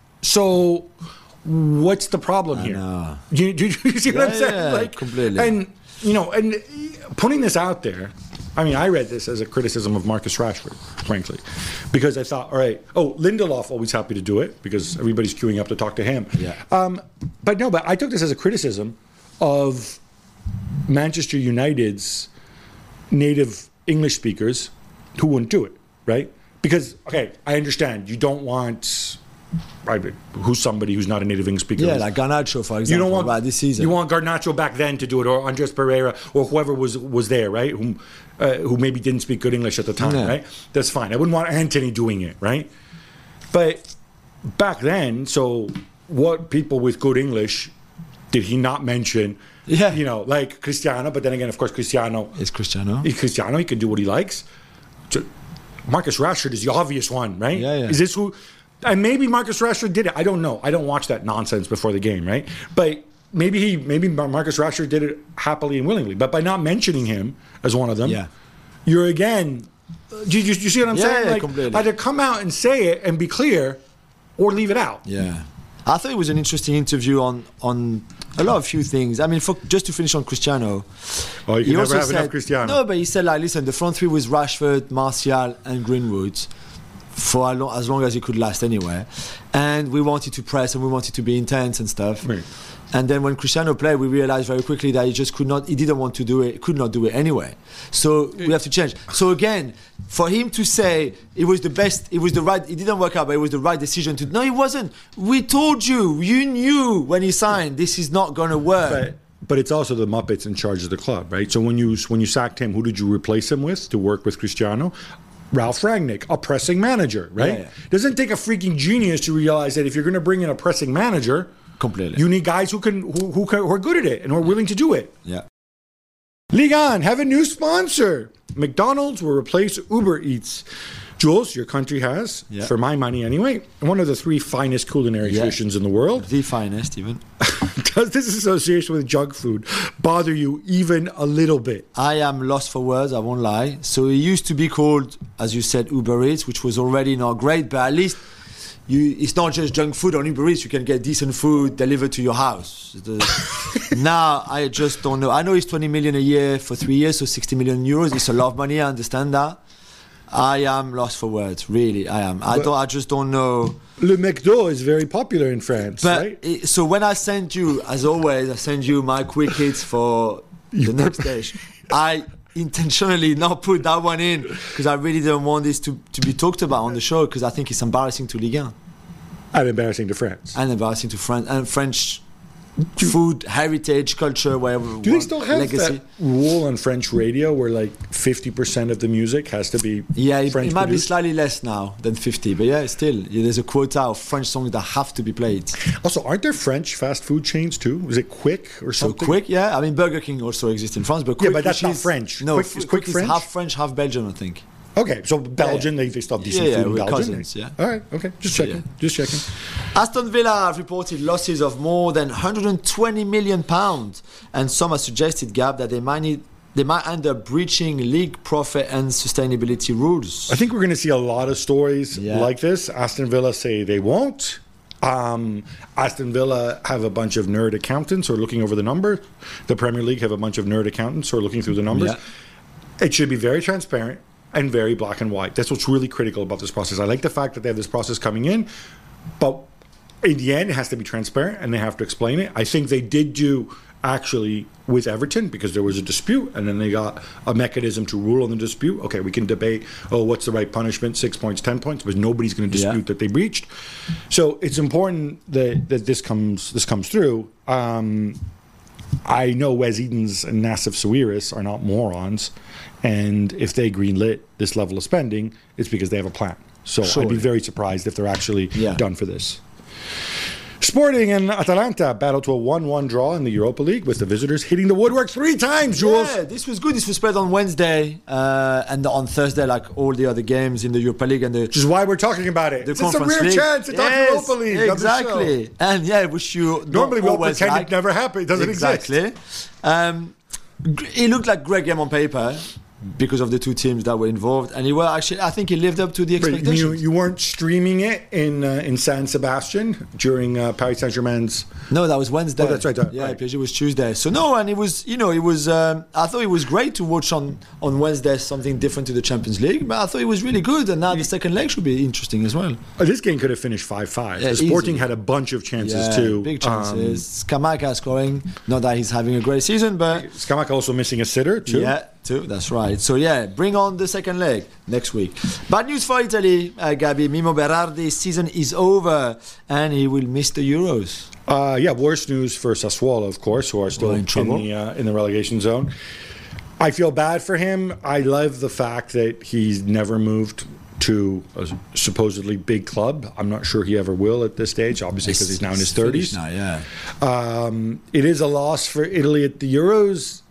So what's the problem I here? know. Do you, do you see what Yeah, I'm saying? yeah, like, completely. And, you know, and putting this out there, I mean, I read this as a criticism of Marcus Rashford, frankly, because I thought, all right, oh, Lindelof always happy to do it because everybody's queuing up to talk to him. Yeah. Um, but no, but I took this as a criticism of Manchester United's native English speakers who wouldn't do it, right? Because, okay, I understand you don't want I, who's somebody who's not a native English speaker. Yeah, like Garnacho, for example, You don't want right, this season. You want Garnacho back then to do it, or Andres Pereira, or whoever was was there, right? Who, uh, who maybe didn't speak good English at the time, Yeah. right? That's fine. I wouldn't want Anthony doing it, right? But back then, so what people with good English did he not mention? Yeah. You know, like Cristiano, but then again, of course, Cristiano. It's Cristiano. He's Cristiano, he can do what he likes. So Marcus Rashford is the obvious one, right? Yeah, yeah. Is this who? And maybe Marcus Rashford did it. I don't know. I don't watch that nonsense before the game, right? But maybe he, maybe Marcus Rashford did it happily and willingly. But by not mentioning him as one of them, Yeah. you're again. Do you, you see what I'm Yeah, saying? yeah, like completely. either come out and say it and be clear, or leave it out. Yeah. I thought it was an interesting interview on on a lot of few things. I mean, for, just to finish on Cristiano. Oh, you can he never also have enough said- Cristiano. No, but he said, like, listen, the front three was Rashford, Martial, and Greenwood for as long, as long as it could last anyway. And we wanted to press and we wanted to be intense and stuff. Right. And then when Cristiano played, we realized very quickly that he just could not, he didn't want to do it, could not do it anyway. So we have to change. So again, for him to say it was the best, it was the right, it didn't work out, but it was the right decision to, no, it wasn't. We told you, you knew when he signed, this is not going to work. But, but it's also the Muppets in charge of the club, right? So when you when you sacked him, who did you replace him with to work with Cristiano? Ralph Rangnick, a pressing manager, right? Yeah, yeah. Doesn't take a freaking genius to realize that if you're going to bring in a pressing manager, Completely. you need guys who can who, who, can, who are good at it and who are willing to do it. Yeah. Ligue one have a new sponsor. McDonald's will replace Uber Eats. Jules, your country has, Yeah. for my money anyway, one of the three finest culinary Yeah. traditions in the world. The finest, even. Does this association with junk food bother you even a little bit? I am lost for words, I won't lie. So it used to be called, as you said, Uber Eats, which was already not great, but at least you, it's not just junk food on Uber Eats. You can get decent food delivered to your house. The, now, I just don't know. I know it's twenty million a year for three years, so sixty million euros. It's a lot of money, I understand that. I am lost for words, really, I am. I But- don't. I just don't know. Le McDo is very popular in France, But right? it, so when I send you, as always, I send you my quick hits for the next stage. I intentionally not put that one in because I really don't want this to, to be talked about on the show because I think it's embarrassing to Ligue one And embarrassing to France. and embarrassing to France and French food, heritage, culture, whatever. Do they still have legacy. that rule on French radio where like fifty percent of the music has to be Yeah, it, French it might produced? be slightly less now than fifty, but yeah, still, yeah, there's a quota of French songs that have to be played. Also, aren't there French fast food chains too? Is it Quick or So something? Quick, yeah. I mean, Burger King also exists in France, but Quick, Yeah, but that's which not is- French. No, Quick- F- is Quick is French? half French, half Belgian, I think. Okay, so Belgian, they, they still have decent Yeah, yeah, food in we're Belgium. cousins, yeah. All right, okay, just So, checking, yeah. just checking. Aston Villa have reported losses of more than one hundred twenty million pounds, and some have suggested, Gab, that they might need, they might end up breaching league profit and sustainability rules. I think we're going to see a lot of stories Yeah. like this. Aston Villa say they won't. Um, Aston Villa have a bunch of nerd accountants who are looking over the numbers. The Premier League have a bunch of nerd accountants who are looking through the numbers. Yeah. It should be very transparent and very black and white. That's what's really critical about this process. I like the fact that they have this process coming in, but in the end, it has to be transparent and they have to explain it. I think they did do actually with Everton because there was a dispute and then they got a mechanism to rule on the dispute. Okay, we can debate, oh, what's the right punishment, six points, ten points, but nobody's going to dispute Yeah. that they breached. So it's important that, that this comes this comes through. Um, I know Wes Edens and Nassif Sawiris are not morons, and if they greenlit this level of spending, it's because they have a plan. So I'd Surely. be very surprised if they're actually Yeah. done for this. Sporting and Atalanta battled to a one one draw in the Europa League with the visitors hitting the woodwork three times, Jules. Yeah, this was good. This was played on Wednesday uh, and on Thursday, like all the other games in the Europa League and the Which is why we're talking about it. the It's a Conference rare League. chance to talk Yes, Europa League on the show. exactly. And yeah, which you don't Normally we all always pretend like. it never happened. It doesn't exactly. exist. Um, g- it looked like a great game on paper because of the two teams that were involved, and he well actually I think he lived up to the But expectations. you, you weren't streaming it in uh, in San Sebastian during uh, Paris Saint-Germain's. No, that was Wednesday. Oh, that's right, uh, Yeah, right. P S G was Tuesday. So no, and it was, you know, it was. Um, I thought it was great to watch on on Wednesday something different to the Champions League, but I thought it was really good, and now the second leg should be interesting as well. Uh, this game could have finished five five. Yeah, the Sporting easily. had a bunch of chances Yeah, too. big Um, chances. Scamacca scoring. Not that he's having a great season, but Scamacca also missing a sitter too. yeah, too. That's right. So yeah, bring on the second leg next week. Bad news for Italy, uh, Gabi. Mimo Berardi's season is over, and he will miss the Euros. Uh, yeah, worse news for Sassuolo, of course, who are still Well, in in, trouble. the uh, in the relegation zone. I feel bad for him. I love the fact that he's never moved to a supposedly big club. I'm not sure he ever will at this stage, obviously because he's now in his thirties. Now, yeah. Um, it is a loss for Italy at the Euros.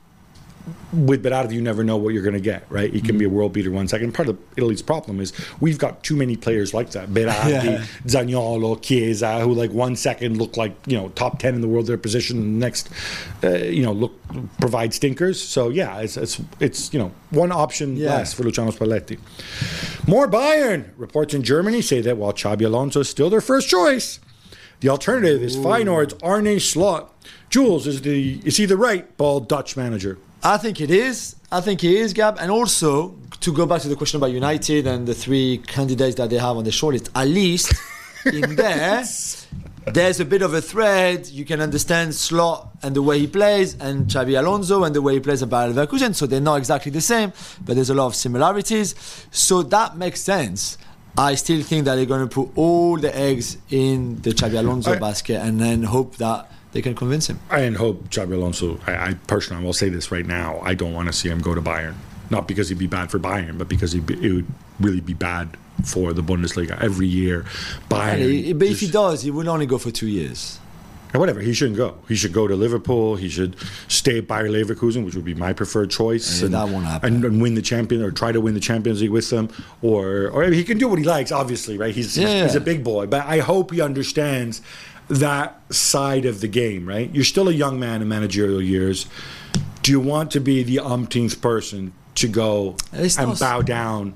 With Berardi, you never know what you're going to get, right? He can be a world beater one second. Part of Italy's problem is we've got too many players like that. Berardi, Yeah. Zaniolo, Chiesa, who like one second look like, you know, top ten in the world, their position, and the next, uh, you know, look provide stinkers. So yeah, it's it's, it's you know, one option Yeah. less for Luciano Spalletti. More Bayern. Reports in Germany say that while Xabi Alonso is still their first choice, the alternative is Feyenoord's Arne Slot. Jules, is the is he the right bald Dutch manager? I think it is. I think it is, Gab. And also, to go back to the question about United and the three candidates that they have on the shortlist, at least in there, there's a bit of a thread. You can understand Slot and the way he plays, and Xabi Alonso and the way he plays at Bayer Leverkusen. So they're not exactly the same, but there's a lot of similarities. So that makes sense. I still think that they're going to put all the eggs in the Xabi Alonso I- basket and then hope that they can convince him. I hope Xabi Alonso, I, I personally, I will say this right now, I don't want to see him go to Bayern. Not because he'd be bad for Bayern, but because he'd be, it would really be bad for the Bundesliga. Every year, Bayern... And he- but if he just- does, he will only go for two years. whatever, he shouldn't go. He should go to Liverpool. He should stay at Bayer Leverkusen, which would be my preferred choice. Yeah, and, that won't happen. And, and win the champion, or try to win the Champions League with them. Or, or he can do what he likes, obviously, right? He's, Yeah, he's, yeah. he's a big boy. But I hope he understands that side of the game, right? You're still a young man in managerial years. Do you want to be the umpteenth person to go It's and not- bow down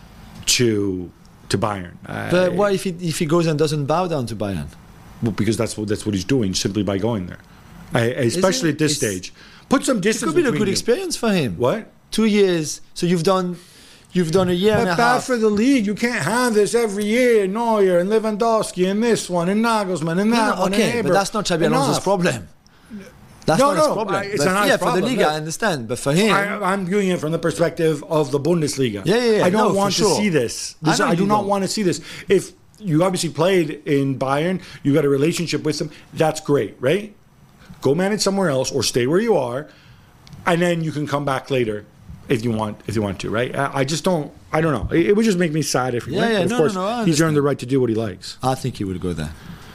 to to Bayern? But I- what if he if he goes and doesn't bow down to Bayern? Well, because that's what that's what he's doing simply by going there, I, especially it? at this It's- stage. Put some It distance. could be a between good you. experience for him. What? Two years. So you've done, you've done a year and But a bad half. for the league. You can't have this every year. Neuer and Lewandowski and this one and Nagelsmann and No, that no, one. okay, and but Haber. that's not Xabi Alonso's Enough. problem. That's No, not his no, problem. I- it's But not his yeah, for the problem, league, yeah. I understand. But for him, I, I'm viewing it from the perspective of the Bundesliga. Yeah, yeah, yeah. I don't No, for want to sure. see this. I This- know I, do you not don't. want to see this. If you obviously played in Bayern, you got a relationship with them, that's great, right? Go manage somewhere else or stay where you are, and then you can come back later if you want. If you want to, right? I, I just don't. I don't know. It, it would just make me sad if he Yeah, went. yeah, But of no, course, no, no, I he's understand. earned the right to do what he likes. I think he would go there.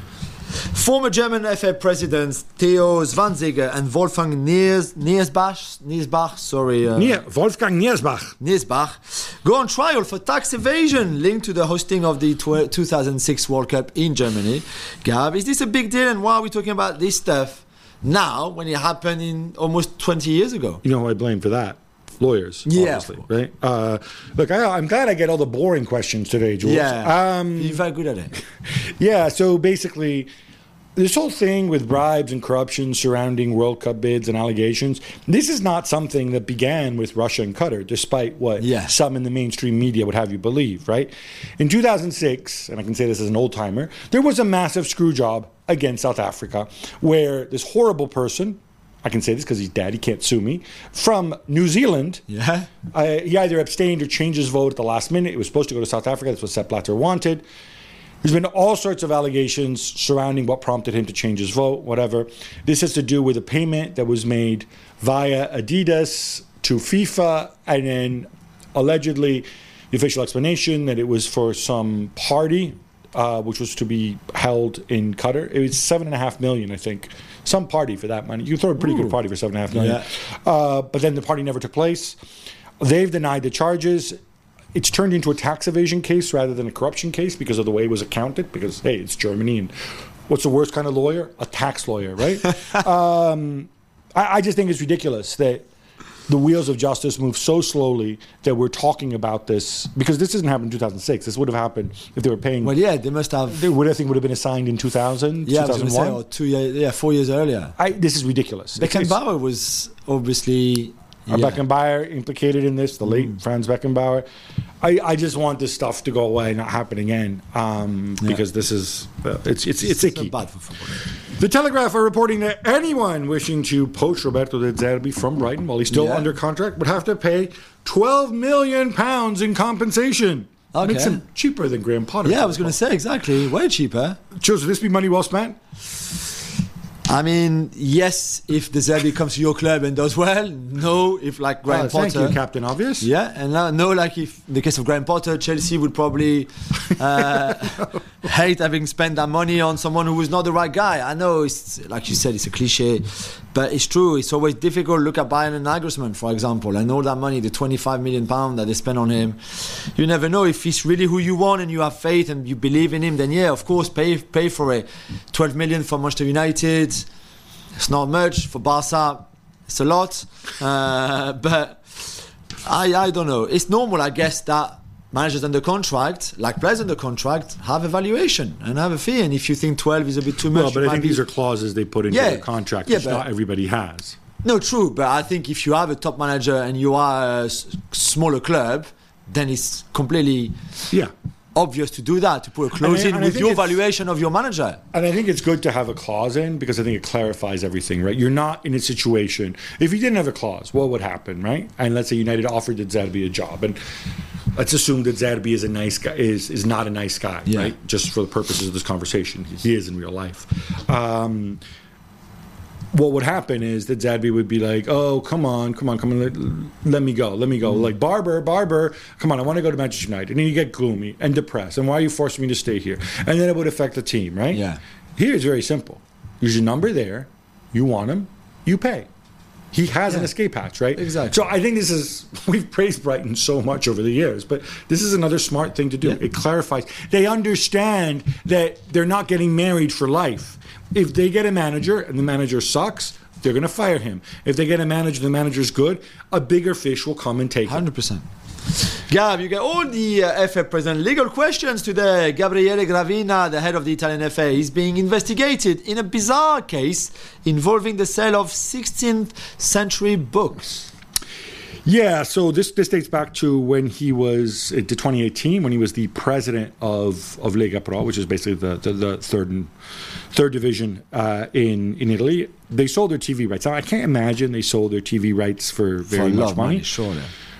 Former German F A presidents Theo Zwanziger and Wolfgang Niers, Niersbach, Niersbach, sorry, uh, Nier, Wolfgang Niersbach. Niersbach, go on trial for tax evasion linked to the hosting of the tw- two thousand six World Cup in Germany. Gav, is this a big deal, and why are we talking about this stuff now when it happened in almost twenty years ago? You know who I blame for that? Lawyers, Yeah, obviously, of course. right? Uh, look, I, I'm glad I get all the boring questions today, Jules. Yeah, Um, you're very good at it. Yeah, so basically, this whole thing with bribes and corruption surrounding World Cup bids and allegations, this is not something that began with Russia and Qatar, despite what Yeah. some in the mainstream media would have you believe, right? In two thousand six, and I can say this as an old timer, there was a massive screw job against South Africa where this horrible person, I can say this because he's dead, he can't sue me, from New Zealand, Yeah. uh, he either abstained or changed his vote at the last minute. It was supposed to go to South Africa. That's what Sepp Blatter wanted. There's been all sorts of allegations surrounding what prompted him to change his vote, whatever. This has to do with a payment that was made via Adidas to FIFA, and then allegedly the official explanation that it was for some party, uh, which was to be held in Qatar. It was seven and a half million, I think. Some party for that money. You throw a pretty Ooh. good party for seven and a half million. Yeah. Uh, but then the party never took place. They've denied the charges. It's turned into a tax evasion case rather than a corruption case because of the way it was accounted. Because, hey, it's Germany, and what's the worst kind of lawyer? A tax lawyer, right? um, I, I just think it's ridiculous that the wheels of justice move so slowly that we're talking about this, because this didn't happen in two thousand six. This would have happened if they were paying. Well, yeah, they must have. They would, I think, would have been assigned in two thousand, Yeah, I was going to say, two thousand one. or two years, yeah, four years earlier. I, this is ridiculous. It's- it's- Beckenbauer was obviously. Uh, Yeah. Beckenbauer implicated in this, the late Mm. Franz Beckenbauer. I, I just want this stuff to go away, not happen again, um, Yeah. because this is uh, it's it's it's It's icky. not bad for football. The Telegraph are reporting that anyone wishing to poach Roberto De Zerbi from Brighton while he's still Yeah. under contract would have to pay twelve million pounds in compensation. Okay. Makes him cheaper than Graham Potter. Yeah, I was going to say exactly. Way cheaper. Jules, would this be money well spent? I mean, yes, if the Zerbi comes to your club and does well. No, if like Graham Uh, thank Potter. you, Captain Obvious. Yeah, and now, no, like if in the case of Graham Potter, Chelsea would probably uh, hate having spent that money on someone who was not the right guy. I know it's like you said, it's a cliche, but it's true. It's always difficult. Look at Bayern and Nagelsmann, for example, and all that money, the twenty-five million pound that they spent on him. You never know if he's really who you want and you have faith and you believe in him. Then yeah, of course, pay pay for it. twelve million for Manchester United. It's not much for Barca. It's a lot, uh, but I I don't know. It's normal, I guess, that managers under contract, like players under contract, have a valuation and have a fee. And if you think twelve is a bit too much, Well, but you I think might these be- are clauses they put into Yeah. their contract, Yeah, which but- not everybody has. no, true. But I think if you have a top manager and you are a s- smaller club, then it's completely Yeah. obvious to do that, to put a clause And I- in and I with think your it's- valuation of your manager. And I think it's good to have a clause in because I think it clarifies everything, right? You're not in a situation. If you didn't have a clause, what would happen, right? And let's say United offered Zerbi a job, and let's assume that Zerbi is a nice guy, is is not a nice guy, Yeah. right? Just for the purposes of this conversation, he is in real life. Um, what would happen is that Zerbi would be like, "Oh, come on, come on, come on, let, let me go, let me go." Like Barber, Barber, come on, I want to go to Manchester United, and then you get gloomy and depressed, and why are you forcing me to stay here? And then it would affect the team, right? Yeah. Here it's very simple. There's a number there. You want him, you pay. He has Yeah. an escape hatch, right? Exactly. So I think this is, we've praised Brighton so much over the years, but this is another smart thing to do. Yeah. It clarifies. They understand that they're not getting married for life. If they get a manager and the manager sucks, they're going to fire him. If they get a manager, the manager's good, a bigger fish will come and take one him. hundred percent. Gab, you get all the uh, F A president legal questions today. Gabriele Gravina, the head of the Italian F A, is being investigated in a bizarre case involving the sale of sixteenth century books. Yeah, so this this dates back to when he was uh, to twenty eighteen, when he was the president of of Lega Pro, which is basically the the, the third and third division uh, in in Italy. They sold their T V rights. Now I can't imagine they sold their T V rights for very For a lot much of money. money, surely.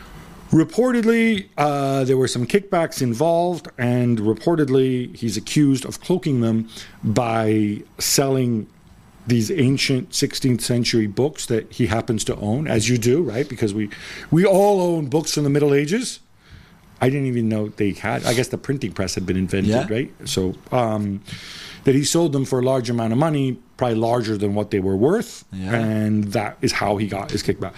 Reportedly, uh, there were some kickbacks involved, and reportedly, he's accused of cloaking them by selling these ancient sixteenth century books that he happens to own, as you do, right? Because we we all own books from the Middle Ages. I didn't even know they had. I guess the printing press had been invented, Yeah. right? So um, that he sold them for a large amount of money, probably larger than what they were worth, Yeah. and that is how he got his kickback.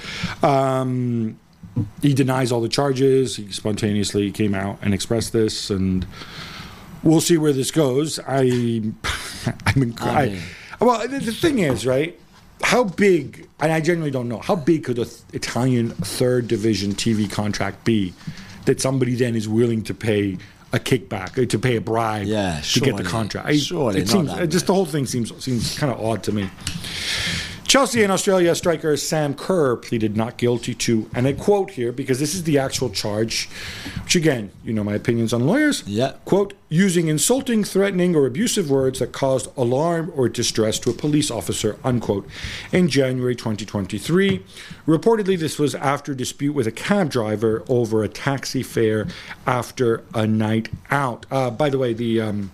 Um, he denies all the charges. He spontaneously came out and expressed this, and we'll see where this goes. I, I mean, I I, mean- well, the, the thing is, right? How big? And I genuinely don't know. How big could an Italian third division T V contract be that somebody then is willing to pay a kickback, or to pay a bribe Yeah, to get the surely. contract? I, Surely it not seems that it just much. the whole thing seems seems kind of odd to me. Chelsea and Australia striker Sam Kerr pleaded not guilty to, and I quote here because this is the actual charge, which again, you know my opinions on lawyers. Yeah. Quote, using insulting, threatening, or abusive words that caused alarm or distress to a police officer, unquote, in January twenty twenty-three. Reportedly, this was after a dispute with a cab driver over a taxi fare after a night out. Uh, by the way, the... Um,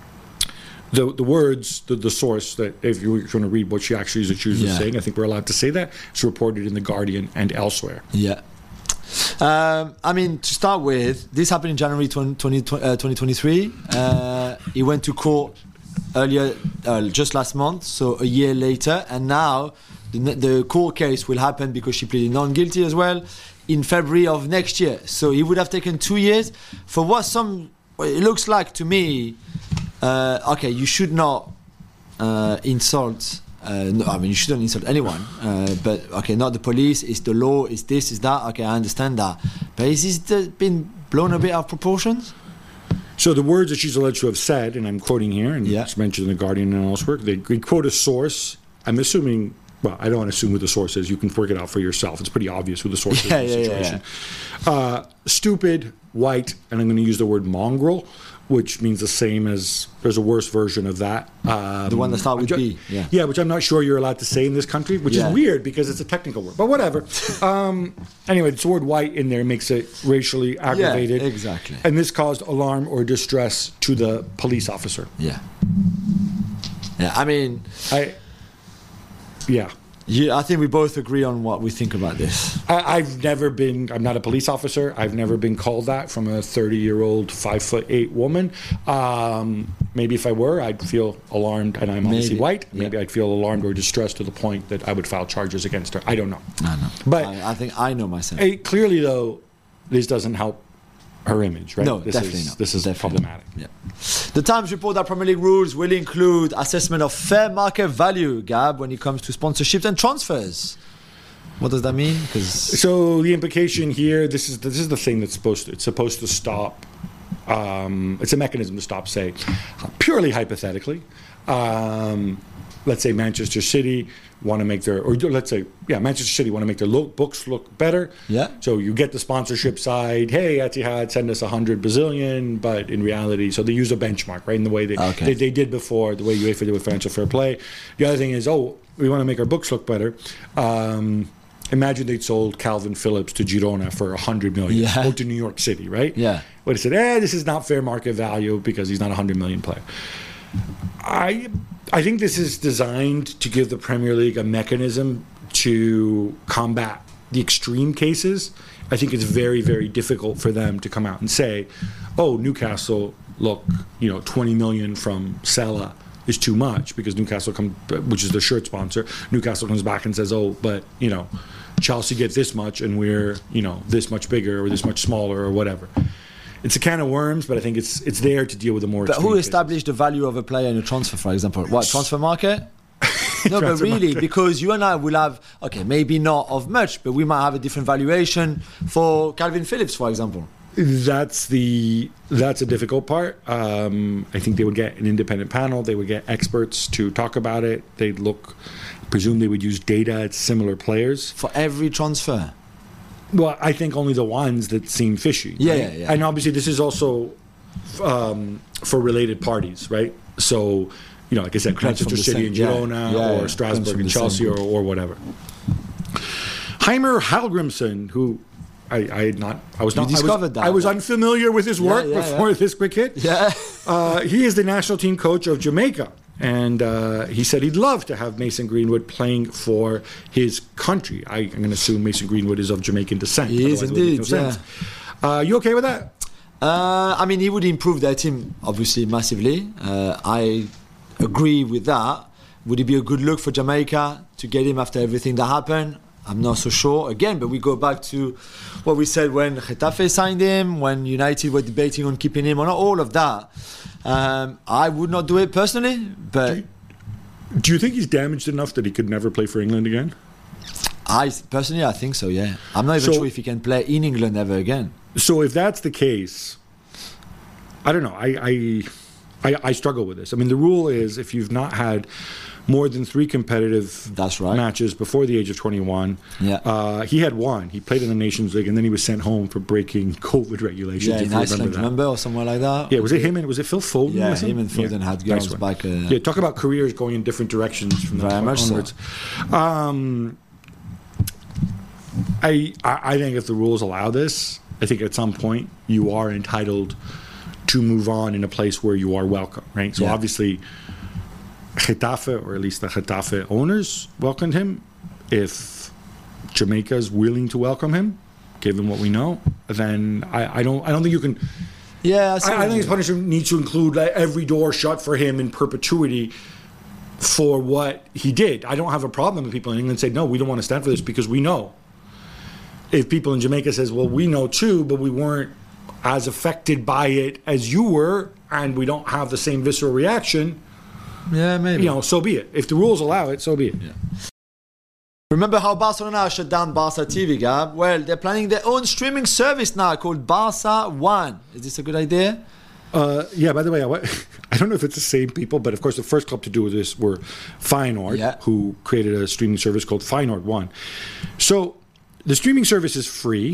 The, the words, the, the source, that if you were going to read what she actually is accused Yeah. of saying, I think we're allowed to say that. It's reported in The Guardian and elsewhere. Yeah. Um, I mean, to start with, this happened in January twenty twenty-three. Uh, he went to court earlier, uh, just last month, so a year later, and now the, the court case will happen because she pleaded non-guilty as well in February of next year. So he would have taken two years for what some it looks like to me. Uh, okay, you should not uh, insult. Uh, no, I mean, you shouldn't insult anyone. Uh, but okay, not the police. It's the law. It's this. It's that. Okay, I understand that. But is this uh, been blown a bit out of proportions? So the words that she's alleged to have said, and I'm quoting here, and Yeah. it's mentioned in The Guardian and elsewhere, they, they quote a source. I'm assuming, well, I don't want to assume who the source is. You can work it out for yourself. It's pretty obvious who the source Yeah, is in the yeah, yeah, situation. Uh, stupid, white, and I'm going to use the word mongrel, which means the same as, there's a worse version of that. Um, The one that starts with I'm B, yeah. Yeah, which I'm not sure you're allowed to say in this country, which Yeah. is weird because it's a technical word, but whatever. um, anyway, the word white in there makes it racially aggravated. exactly. And this caused alarm or distress to the police officer. Yeah. Yeah. I mean, I, yeah. you, I think we both agree on what we think about this. I, I've never been, I'm not a police officer. I've never been called that from a thirty year old, five foot eight woman. Um, maybe if I were, I'd feel alarmed, and I'm obviously Maybe, white. yeah. Maybe I'd feel alarmed or distressed to the point that I would file charges against her. I don't know. I know. But I, I think I know myself. eh, clearly, though, this doesn't help her image, right? No, this definitely is, not. This is Definitely problematic. Yeah. The Times report that Premier League rules will include assessment of fair market value, Gab, when it comes to sponsorships and transfers. What does that mean? Because So the implication here, this is this is the thing that's supposed to, it's supposed to stop. Um, it's a mechanism to stop, say, purely hypothetically. Um, let's say Manchester City want to make their, or let's say, yeah, Manchester City want to make their look, books look better. Yeah. So you get the sponsorship side. Hey, Etihad, send us a hundred bazillion, but in reality, so they use a benchmark, right? In the way they, Okay. they they did before, the way UEFA did with financial fair play. The other thing is, oh, we want to make our books look better. Um, Imagine they'd sold Calvin Phillips to Girona for a hundred million, Yeah. or to New York City, right? Yeah. But they said, eh, this is not fair market value because he's not a hundred million player. I, I think this is designed to give the Premier League a mechanism to combat the extreme cases. I think it's very, very difficult for them to come out and say, oh, Newcastle, look, you know, twenty million from Salah is too much because Newcastle comes, which is the shirt sponsor. Newcastle comes back and says, "Oh, but you know, Chelsea get this much, and we're you know this much bigger or this much smaller or whatever." It's a can of worms, but I think it's it's there to deal with the more. But who extreme established cases. the value of a player in a transfer, for example? What, transfer market? No, but Transfer really, market. because you and I will have, okay, maybe not of much, but we might have a different valuation for Calvin Phillips, for example. That's the that's a difficult part. Um, I think they would get an independent panel. They would get experts to talk about it. They'd look, presume they would use data at similar players. For every transfer. Well, I think only the ones that seem fishy. Yeah, right? yeah, yeah. And obviously, this is also um, for related parties, right? So, you know, like I said, Clubs from Manchester the City same- and yeah. Girona, Yeah, yeah. or Strasbourg Clubs from and the same Chelsea, or, group. or whatever. Heimer Hallgrimsson, who I, I had not, I was You not, I was, discovered that. I was unfamiliar with his work yeah, before yeah. this quick hit. Yeah. Uh, he is the national team coach of Jamaica. And uh, he said he'd love to have Mason Greenwood playing for his country. I, I'm going to assume Mason Greenwood is of Jamaican descent. He is otherwise it would make indeed, no yeah. sense. Uh, you okay with that? Uh, I mean, he would improve their team, obviously, massively. Uh, I agree with that. Would it be a good look for Jamaica to get him after everything that happened? I'm not so sure. Again, but we go back to what we said when Getafe signed him, when United were debating on keeping him, or not all of that. Um, I would not do it personally, but Do you think he's damaged enough that he could never play for England again? I personally, I think so. Yeah, I'm not even So- sure if he can play in England ever again. So if that's the case, I don't know. I, I I I struggle with this. I mean, the rule is if you've not had more than three competitive That's right. matches before the age of twenty-one. Yeah. Uh, he had one. He played in the Nations League, and then he was sent home for breaking COVID regulations. Yeah, if in you Iceland, remember that. remember, or somewhere like that. Yeah, was it him and was it Phil Foden? Yeah, with him and Foden had nice girls one. back. Uh, Yeah, talk about careers going in different directions from that Very point much so. onwards. Um, I, I I think if the rules allow this, I think at some point you are entitled to move on in a place where you are welcome, right? So Yeah. obviously, Getafe, or at least the Getafe owners, welcomed him. If Jamaica is willing to welcome him, given what we know, then I, I don't I don't think you can. Yeah, see I, I what think you his punishment needs to include like, every door shut for him in perpetuity for what he did. I don't have a problem if people in England say, no, we don't want to stand for this because we know. If people in Jamaica says, well, we know too, but we weren't as affected by it as you were, and we don't have the same visceral reaction, mean. Yeah, maybe. you know, so be it. If the rules allow it, so be it. Remember how Barcelona shut down Barca T V, Gab? Well, they're planning their own streaming service now called Barca One. Is this a good idea? Uh, yeah, by the way, I, wa- I don't know if it's the same people, but of course, the first club to do this were Feyenoord, Yeah. who created a streaming service called Feyenoord One. So the streaming service is free,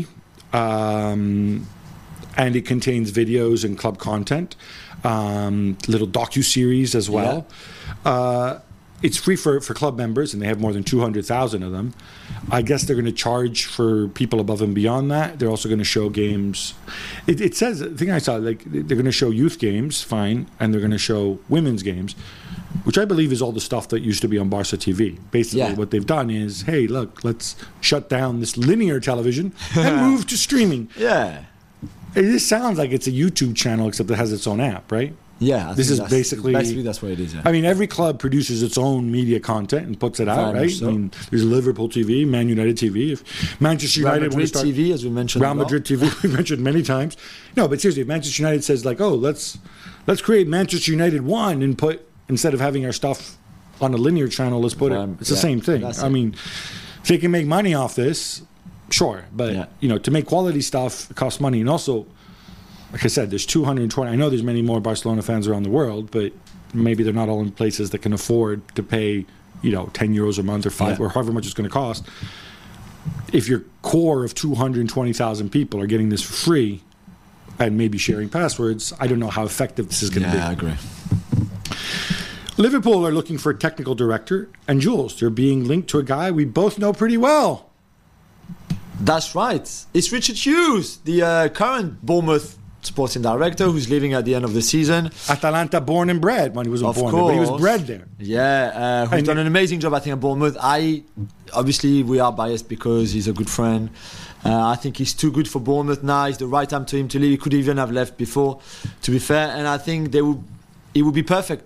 um, and it contains videos and club content, um, little docu-series as well. Uh, it's free for, for club members, and they have more than two hundred thousand of them. I guess they're going to charge for people above and beyond that. They're also going to show games. It, it says, the thing I saw, like they're going to show youth games, fine, and they're going to show women's games, which I believe is all the stuff that used to be on Barca T V. Basically, Yeah. what they've done is, hey, look, let's shut down this linear television and move to streaming. Yeah. It just sounds like it's a YouTube channel, except it has its own app, right? Yeah. I This think is that's- basically- Basically, that's what it is. Yeah. I mean, every club produces its own media content and puts it out, Very much right? so. I mean, there's Liverpool T V, Man United T V. If Manchester Real United want to Madrid start T V, as we mentioned. Real a lot. Madrid T V, we mentioned many times. No, but seriously, if Manchester United says like, "Oh, let's let's create Manchester United One and put instead of having our stuff on a linear channel, let's put Um, it." It's the yeah, same thing. that's I it. mean, if they can make money off this, sure, but Yeah. you know, to make quality stuff, it costs money, and also, like I said, there's two hundred twenty. I know there's many more Barcelona fans around the world, but maybe they're not all in places that can afford to pay, you know, ten euros a month or five Yeah. or however much it's going to cost. If your core of two hundred twenty thousand people are getting this for free and maybe sharing passwords, I don't know how effective this is going to Yeah, I be. agree. Liverpool are looking for a technical director, and Jules, they're being linked to a guy we both know pretty well. That's right. It's Richard Hughes, the uh, current Bournemouth sporting director, who's leaving at the end of the season. Atalanta, born and bred. Well, he wasn't Of born there, but he was course. bred there. Yeah, uh, who's And- done an amazing job, I think, at Bournemouth. I obviously we are biased because he's a good friend. Uh, I think he's too good for Bournemouth now. It's the right time to him to leave. He could even have left before, to be fair. And I think they would, it would be perfect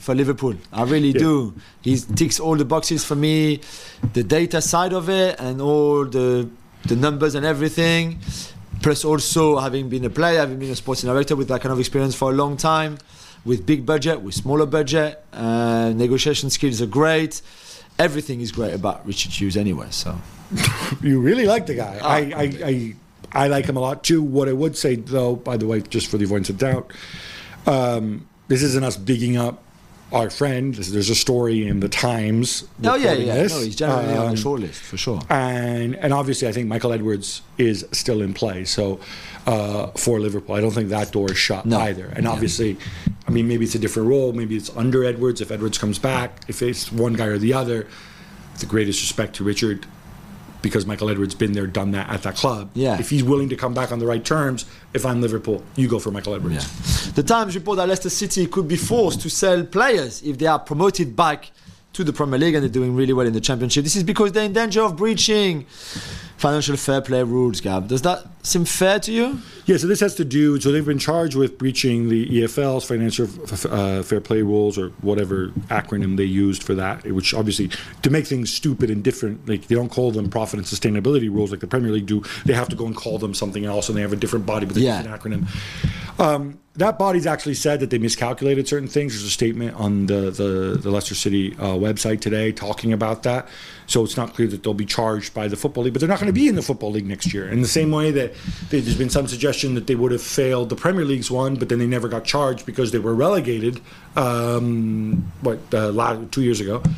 for Liverpool. I really Yeah. do. He ticks all the boxes for me, the data side of it and all the the numbers and everything. Plus also having been a player, having been a sporting director with that kind of experience for a long time, with big budget, with smaller budget, uh, negotiation skills are great. Everything is great about Richard Hughes anyway. So You really like the guy. Oh, I, I, I, I like him a lot too. What I would say, though, by the way, just for the avoidance of doubt, um, this isn't us bigging up our friend. This, there's a story in the Times. oh yeah, reporting yeah, this. no, he's generally on Um, the shortlist for sure. and and obviously, I think Michael Edwards is still in play. So uh, for Liverpool, I don't think that door is shut No. either. And Yeah. obviously, I mean, maybe it's a different role. Maybe it's under Edwards if Edwards comes back. If it's one guy or the other, the greatest respect to Richard, because Michael Edwards been there, done that at that club. Yeah. If he's willing to come back on the right terms, if I'm Liverpool, you go for Michael Edwards. Yeah. The Times report that Leicester City could be forced to sell players if they are promoted back to the Premier League and they're doing really well in the Championship. This is because they're in danger of breaching financial fair play rules, Gab. Does that seem fair to you? Yeah, so this has to do, so they've been charged with breaching the E F L's financial f- uh, fair play rules, or whatever acronym they used for that, which obviously, to make things stupid and different, like they don't call them profit and sustainability rules like the Premier League do. They have to go and call them something else, and they have a different body with a Yeah. different acronym. Um, that body's actually said that they miscalculated certain things. There's a statement on the, the, the Leicester City uh, website today talking about that. So it's not clear that they'll be charged by the Football League, but they're not going to be in the Football League next year. In the same way that they, there's been some suggestion that they would have failed the Premier League's one, but then they never got charged because they were relegated, um, what, uh, last, two years ago.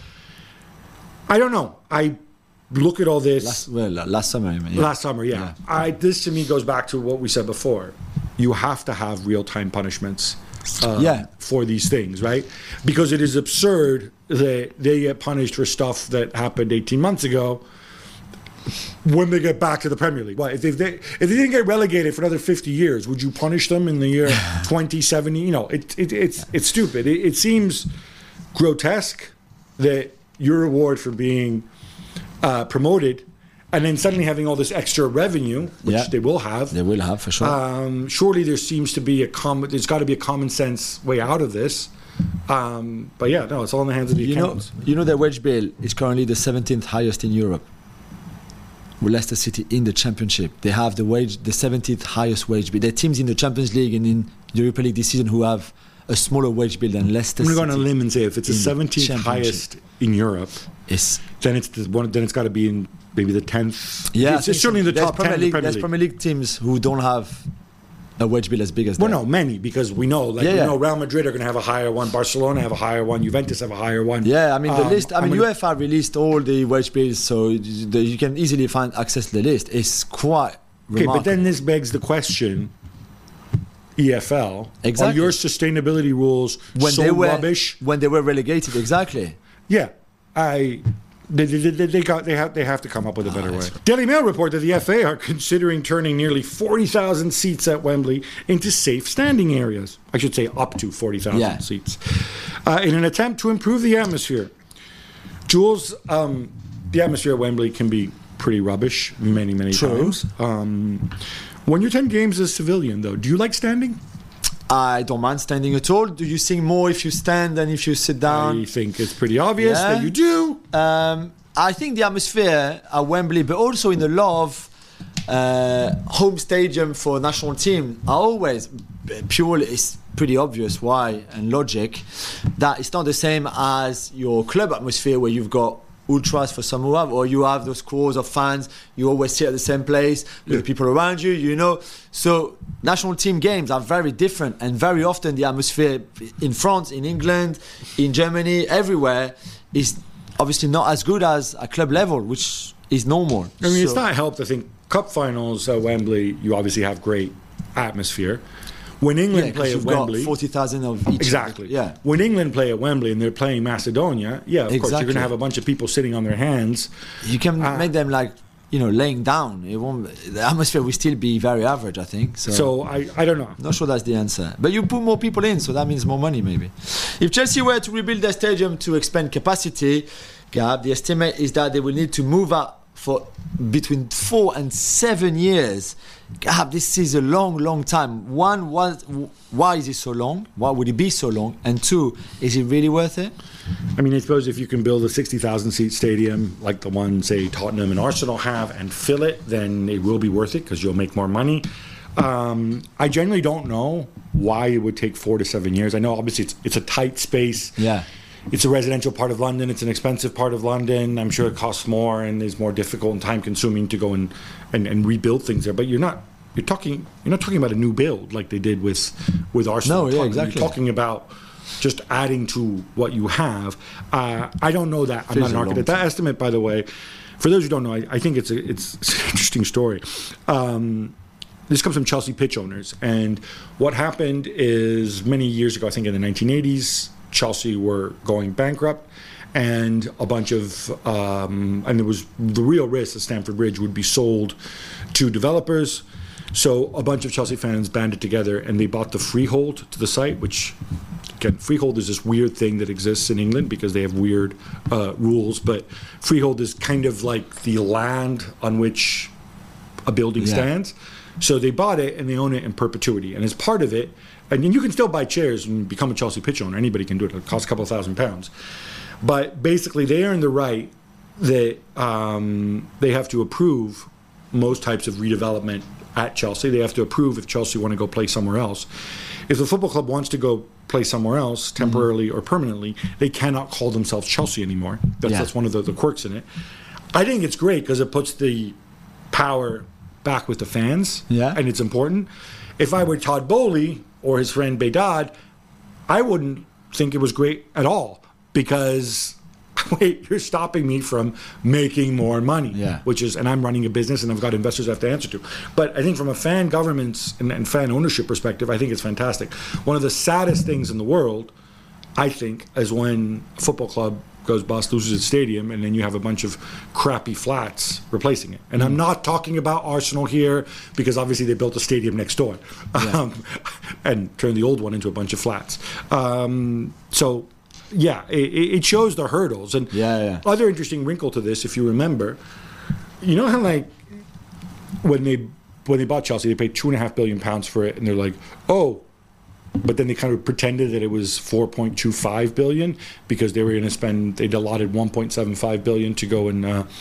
I don't know. I look at all this. Last, well, last summer, I mean, yeah. Last summer, yeah. Yeah. I, this to me goes back to what we said before. You have to have real-time punishments uh, Yeah. for these things, right? Because it is absurd that they get punished for stuff that happened eighteen months ago when they get back to the Premier League. Well, if they, if they, if they didn't get relegated for another fifty years, would you punish them in the year twenty seventy? You know, it, it, it's, it's stupid. It, it seems grotesque that your reward for being uh, promoted and then suddenly having all this extra revenue, which Yeah. they will have. They will have for sure. Um, surely there seems to be a common. There's got to be a common sense way out of this. Um, but yeah, no, it's all in the hands of the you know, accountants. you know, their wage bill is currently the seventeenth highest in Europe. With Leicester City in the Championship, they have the wage, the seventeenth highest wage bill. There are teams in the Champions League and in the Europa League this season who have a smaller wage bill than Leicester I'm City. going to go on a limb and say if it's the in the seventeenth Championship. highest in Europe, It's, then it's the one. Then it's got to be in maybe the tenth. yeah, I it's, think it's certainly in the there's top Premier ten. of the League, Premier there's League. Premier League teams who don't have a wage bill as big as Well, that. no, many, because we know, like Yeah, we yeah. know, Real Madrid are going to have a higher one, Barcelona have a higher one, Juventus have a higher one. Yeah, I mean the Um, list. I mean, I'm gonna- UEFA released all the wage bills, so the, you can easily find access to the list. It's quite Okay, remarkable. but then this begs the question: E F L, Exactly. are your sustainability rules when so they were rubbish? when they were relegated, exactly. Yeah, I. They, they, they, they got. They have. They have to come up with a better way. that's Daily Mail report that the F A are considering turning nearly forty thousand seats at Wembley into safe standing areas. I should say up to forty thousand Yeah. seats, uh, in an attempt to improve the atmosphere. Jules, um, the atmosphere at Wembley can be pretty rubbish many, many True. times. Um, when you attend games as a civilian, though, do you like standing? I don't mind standing at all. Do you sing more if you stand than if you sit down? I think it's pretty obvious Yeah. that you do. Um, I think the atmosphere at Wembley, but also in the Love uh, home stadium for national team, are always purely. It's pretty obvious why and logic that it's not the same as your club atmosphere where you've got ultras for some who have, or you have those cores of fans. You always sit at the same place with Yeah. the people around you. You know, so national team games are very different, and very often the atmosphere in France, in England, in Germany, everywhere is obviously not as good as a club level, which is normal. I mean, it's So- not helped. I think cup finals at Wembley, you obviously have great atmosphere. When England Yeah, 'cause play at you've got Wembley, forty thousand of each. exactly. Yeah. When England play at Wembley and they're playing Macedonia, yeah, of course you're going Exactly. to have a bunch of people sitting on their hands. You can Ah. make them like, you know, laying down. It won't. The atmosphere will still be very average, I think. So, So I, I don't know. not sure that's the answer. But you put more people in, so that means more money, maybe. If Chelsea were to rebuild their stadium to expand capacity, Gab, the estimate is that they will need to move out for between four and seven years. God, this is a long, long time. One, what, why is it so long? Why would it be so long? And two, is it really worth it? I mean, I suppose if you can build a sixty thousand seat stadium like the one, say, Tottenham and Arsenal have and fill it, then it will be worth it because you'll make more money. Um, I generally don't know why it would take four to seven years. I know obviously it's, it's a tight space. Yeah. It's a residential part of London. It's an expensive part of London. I'm sure it costs more and is more difficult and time consuming to go and, and, and rebuild things there. But you're not you're talking you're not talking about a new build like they did with with Arsenal. No, yeah, exactly. You're talking about just adding to what you have. Uh, I don't know that. I'm Feels not an a architect. long That estimate, by the way, for those who don't know, I, I think it's a, it's, it's an interesting story. Um, This comes from Chelsea pitch owners. And what happened is many years ago, I think in the nineteen eighties, Chelsea were going bankrupt. And a bunch of, um, and there was the real risk that Stamford Bridge would be sold to developers. So a bunch of Chelsea fans banded together and they bought the freehold to the site, which, again, freehold is this weird thing that exists in England because they have weird uh, rules. But freehold is kind of like the land on which a building Yeah. stands. So they bought it and they own it in perpetuity. And as part of it, and you can still buy chairs and become a Chelsea pitch owner. Anybody can do it. It costs a couple of thousand pounds. But basically, they earn the right that um, they have to approve most types of redevelopment at Chelsea. They have to approve if Chelsea want to go play somewhere else. If the football club wants to go play somewhere else, temporarily mm-hmm. or permanently, they cannot call themselves Chelsea anymore. That's, yeah. that's one of the, the quirks in it. I think it's great because it puts the power back with the fans, yeah. and it's important. If I were Todd Bowley or his friend Bedad, I wouldn't think it was great at all because, wait, you're stopping me from making more money, yeah. which is, and I'm running a business and I've got investors I have to answer to. But I think from a fan governance and, and fan ownership perspective, I think it's fantastic. One of the saddest things in the world, I think, is when a football club goes bust, loses its stadium, and then you have a bunch of crappy flats replacing it. And mm. I'm not talking about Arsenal here because obviously they built a stadium next door yeah. um, and turned the old one into a bunch of flats. Um, so, yeah, it, it shows the hurdles. And yeah, yeah. other interesting wrinkle to this, if you remember, you know how like when they when they bought Chelsea, they paid two and a half billion pounds for it, and they're like, oh. But then they kind of pretended that it was four point two five billion because they were going to spend. They'd allotted one point seven five billion to go and uh,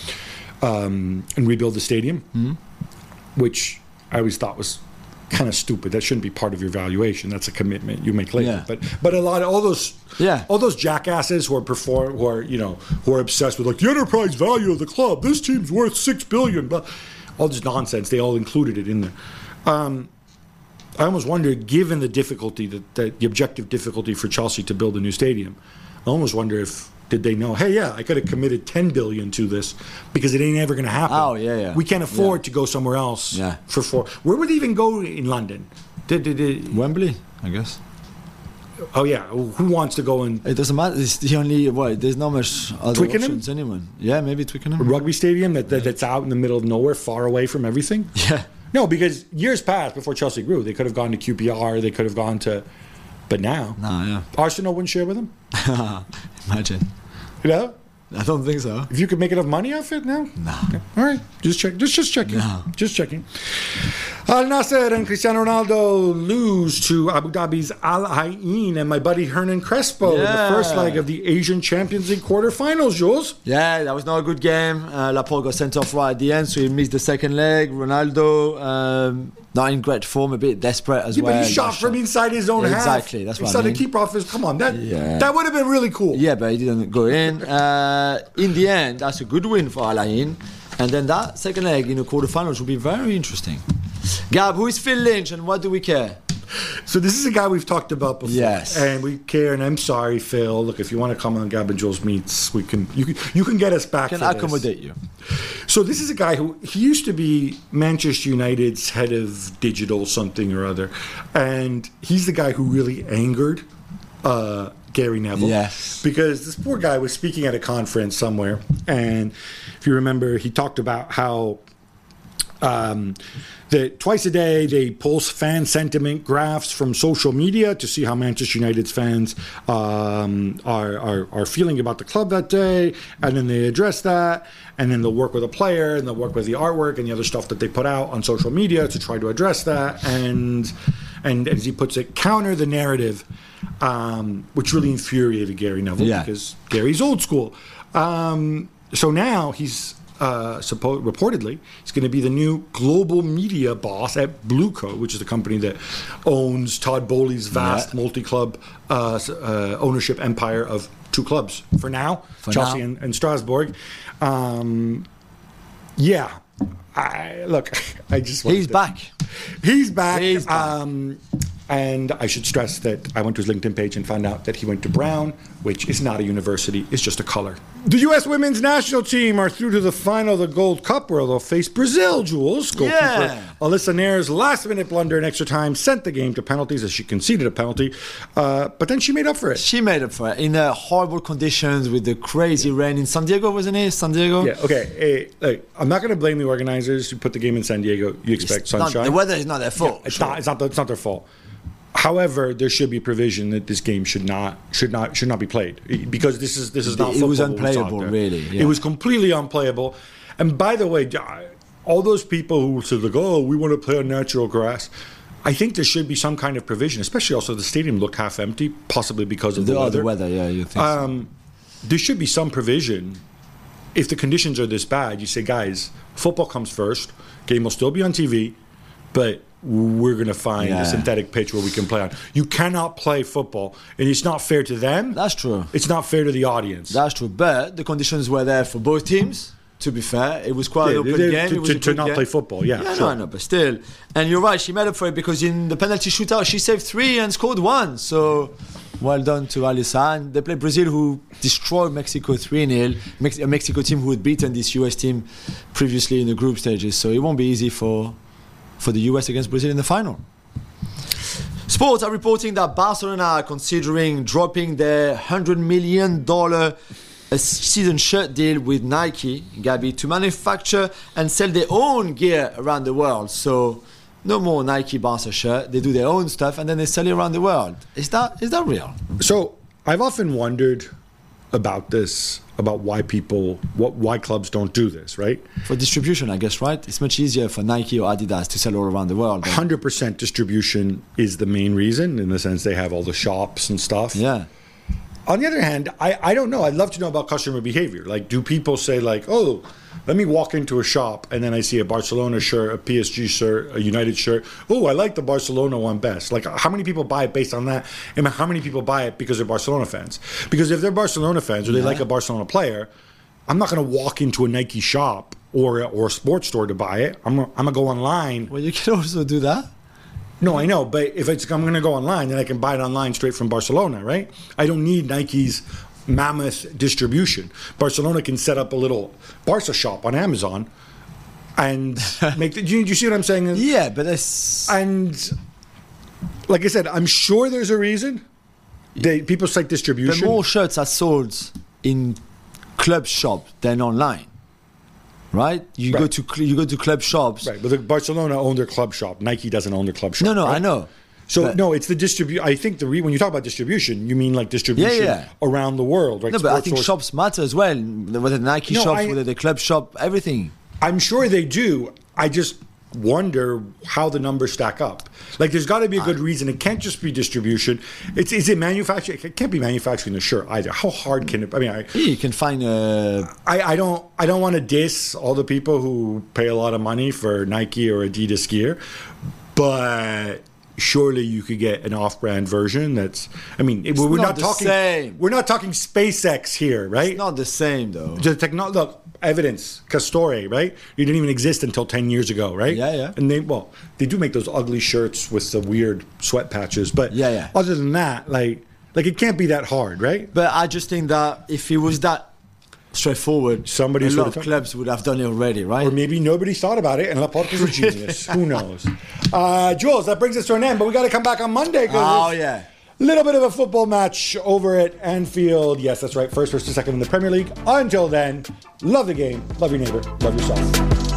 um, and rebuild the stadium, mm-hmm. which I always thought was kind of stupid. That shouldn't be part of your valuation. That's a commitment you make later. Yeah. But but a lot of all those yeah. all those jackasses who are perform who are you know who are obsessed with like the enterprise value of the club. This team's worth six billion. But all this nonsense. They all included it in there. Um, I almost wonder, given the difficulty, that, that the objective difficulty for Chelsea to build a new stadium, I almost wonder if did they know, hey, yeah, I could have committed ten billion to this because it ain't ever going to happen. Oh, yeah, yeah. We can't afford yeah. to go somewhere else yeah. for four. Where would they even go in London? Did, did, did, Wembley, I guess. Oh yeah, who wants to go and? It doesn't matter. It's the only. What? There's not much other Twickenham? options. Anyone? Yeah, maybe Twickenham. A rugby stadium that, that that's out in the middle of nowhere, far away from everything. Yeah. No, because years past, before Chelsea grew, they could have gone to Q P R, they could have gone to, but now, no, yeah. Arsenal wouldn't share with them. Imagine. You know? I don't think so. If you could make enough money off it now? No. Okay. All right. Just check. Just just checking. No. Just checking. Al Nasser and Cristiano Ronaldo lose to Abu Dhabi's Al Ain and my buddy Hernan Crespo yeah. in the first leg of the Asian Champions League quarterfinals, Jules. Yeah, that was not a good game. Uh, Laporte got sent off right at the end, so he missed the second leg. Ronaldo, um, not in great form, a bit desperate as yeah, well. But he shot from inside his own yeah, half. Exactly, that's what I mean. He keeper off his. Come on, that yeah. that would have been really cool. Yeah, but he didn't go in. Uh, in the end, that's a good win for Al Ain. And then that second leg in the quarterfinals will be very interesting. Gab, who is Phil Lynch and what do we care? So this is a guy we've talked about before. Yes. And we care, and I'm sorry, Phil. Look, if you want to come on Gab and Jules Meets, we can you can you can get us back Can for this. accommodate you. So this is a guy who he used to be Manchester United's head of digital something or other. And he's the guy who really angered uh, Gary Neville. Yes. Because this poor guy was speaking at a conference somewhere, and if you remember, he talked about how Um, that twice a day they post fan sentiment graphs from social media to see how Manchester United's fans um, are, are are feeling about the club that day, and then they address that, and then they'll work with a player, and they'll work with the artwork and the other stuff that they put out on social media to try to address that, and and as he puts it, counter the narrative, um, which really infuriated Gary Neville Yeah. because Gary's old school. Um, so now he's. Uh, suppo- reportedly, he's going to be the new global media boss at Blueco, which is the company that owns Todd Bowley's vast Yeah. multi-club uh, s- uh, ownership empire of two clubs. For now, For Chelsea now. And, and Strasbourg. Um, yeah, I, look, I just wanted He's to- back. He's back. He's back. Um, and I should stress that I went to his LinkedIn page and found out that he went to Brown, which is not a university, it's just a color. The U S women's national team are through to the final of the Gold Cup, where they'll face Brazil, Jules. Goalkeeper Yeah. Alyssa Nair's last-minute blunder in extra time sent the game to penalties as she conceded a penalty, uh, but then she made up for it. She made up for it in uh, horrible conditions with the crazy rain in San Diego, wasn't it? San Diego. Yeah, okay. Hey, look, I'm not going to blame the organizers who put the game in San Diego. You expect It's not- sunshine. the weather is not their fault. It's sure. not. It's not. It's not their fault. However, there should be provision that this game should not should not should not be played, because this is this is not. It was football what we saw out unplayable, there. really, yeah. It was completely unplayable. And by the way, all those people who said like, "Oh, we want to play on natural grass," I think there should be some kind of provision, especially also the stadium looked half empty, possibly because of the, The, weather. other weather, yeah, you think so. Um, there should be some provision. If the conditions are this bad, you say, guys, football comes first. Game will still be on T V, but we're going to find Yeah. a synthetic pitch where we can play on. You cannot play football, and it's not fair to them. That's true. It's not fair to the audience. That's true. But the conditions were there for both teams. To be fair, it was quite Yeah, an open they- game. to- it was to- a to good not game. play football, yeah, yeah, sure. no, no, but still. And you're right. She made up for it because in the penalty shootout, she saved three and scored one. So, well done to Alyssa. And they played Brazil, who destroyed Mexico three nil. Mex- a Mexico team who had beaten this U S team previously in the group stages. So it won't be easy for for the U S against Brazil in the final. Sports are reporting that Barcelona are considering dropping their one hundred million dollars a season shirt deal with Nike, Gabi, to manufacture and sell their own gear around the world. So no more Nike Barca shirt. They do their own stuff and then they sell it around the world. Is that is that real? So I've often wondered about this, about why people, what, why clubs don't do this, right? For distribution, I guess, right? It's much easier for Nike or Adidas to sell all around the world. one than- hundred percent distribution is the main reason, in the sense they have all the shops and stuff. Yeah. On the other hand, I, I don't know. I'd love to know about customer behavior. Like, do people say, like, oh, let me walk into a shop and then I see a Barcelona shirt, a P S G shirt, a United shirt. Oh, I like the Barcelona one best. Like, how many people buy it based on that? And how many people buy it because they're Barcelona fans? Because if they're Barcelona fans or they Yeah. like a Barcelona player, I'm not going to walk into a Nike shop or, or a sports store to buy it. I'm, I'm going to go online. Well, you can also do that. No, I know, but if it's, I'm going to go online, then I can buy it online straight from Barcelona, right? I don't need Nike's mammoth distribution. Barcelona can set up a little Barca shop on Amazon and make the. Do you, do you see what I'm saying? Yeah, but that's And like I said, I'm sure there's a reason. They, people cite but distribution. more shirts are sold in club shop than online. Right? You go Right. to cl- you go to club shops. Right, but the Barcelona own their club shop. Nike doesn't own their club shop. No, no, right? I know. So But- no, it's the distribute. I think the re- when you talk about distribution, you mean like distribution Yeah, yeah. around the world, right? No, but I Sports think stores- shops matter as well. Whether Nike No, shops, I- whether the club shop, everything. I'm sure they do. I just wonder how the numbers stack up. Like, there's got to be a good reason. It can't just be distribution. It's is it manufacturing? It can't be manufacturing the shirt either. How hard can it? I mean, I, Yeah, you can find uh, I, I don't I don't want to diss all the people who pay a lot of money for Nike or Adidas gear, but surely you could get an off-brand version. That's I mean, we're not not the talking same. we're not talking SpaceX here, right? not the same though. The techno- look, evidence, Castore, right? You didn't even exist until ten years ago, right? Yeah, yeah. And they, well, they do make those ugly shirts with the weird sweat patches, but Yeah, yeah. other than that, like, like it can't be that hard, right? But I just think that if it was that straightforward, Somebody a sort lot of of thought- clubs would have done it already, right? Or maybe nobody thought about it, and Laporte is a genius. Who knows? Uh, Jules, that brings us to an end, but we got to come back on Monday. 'Cause Oh, it's yeah. a little bit of a football match over at Anfield. Yes, that's right. First versus second in the Premier League. Until then, love the game, love your neighbor, love yourself.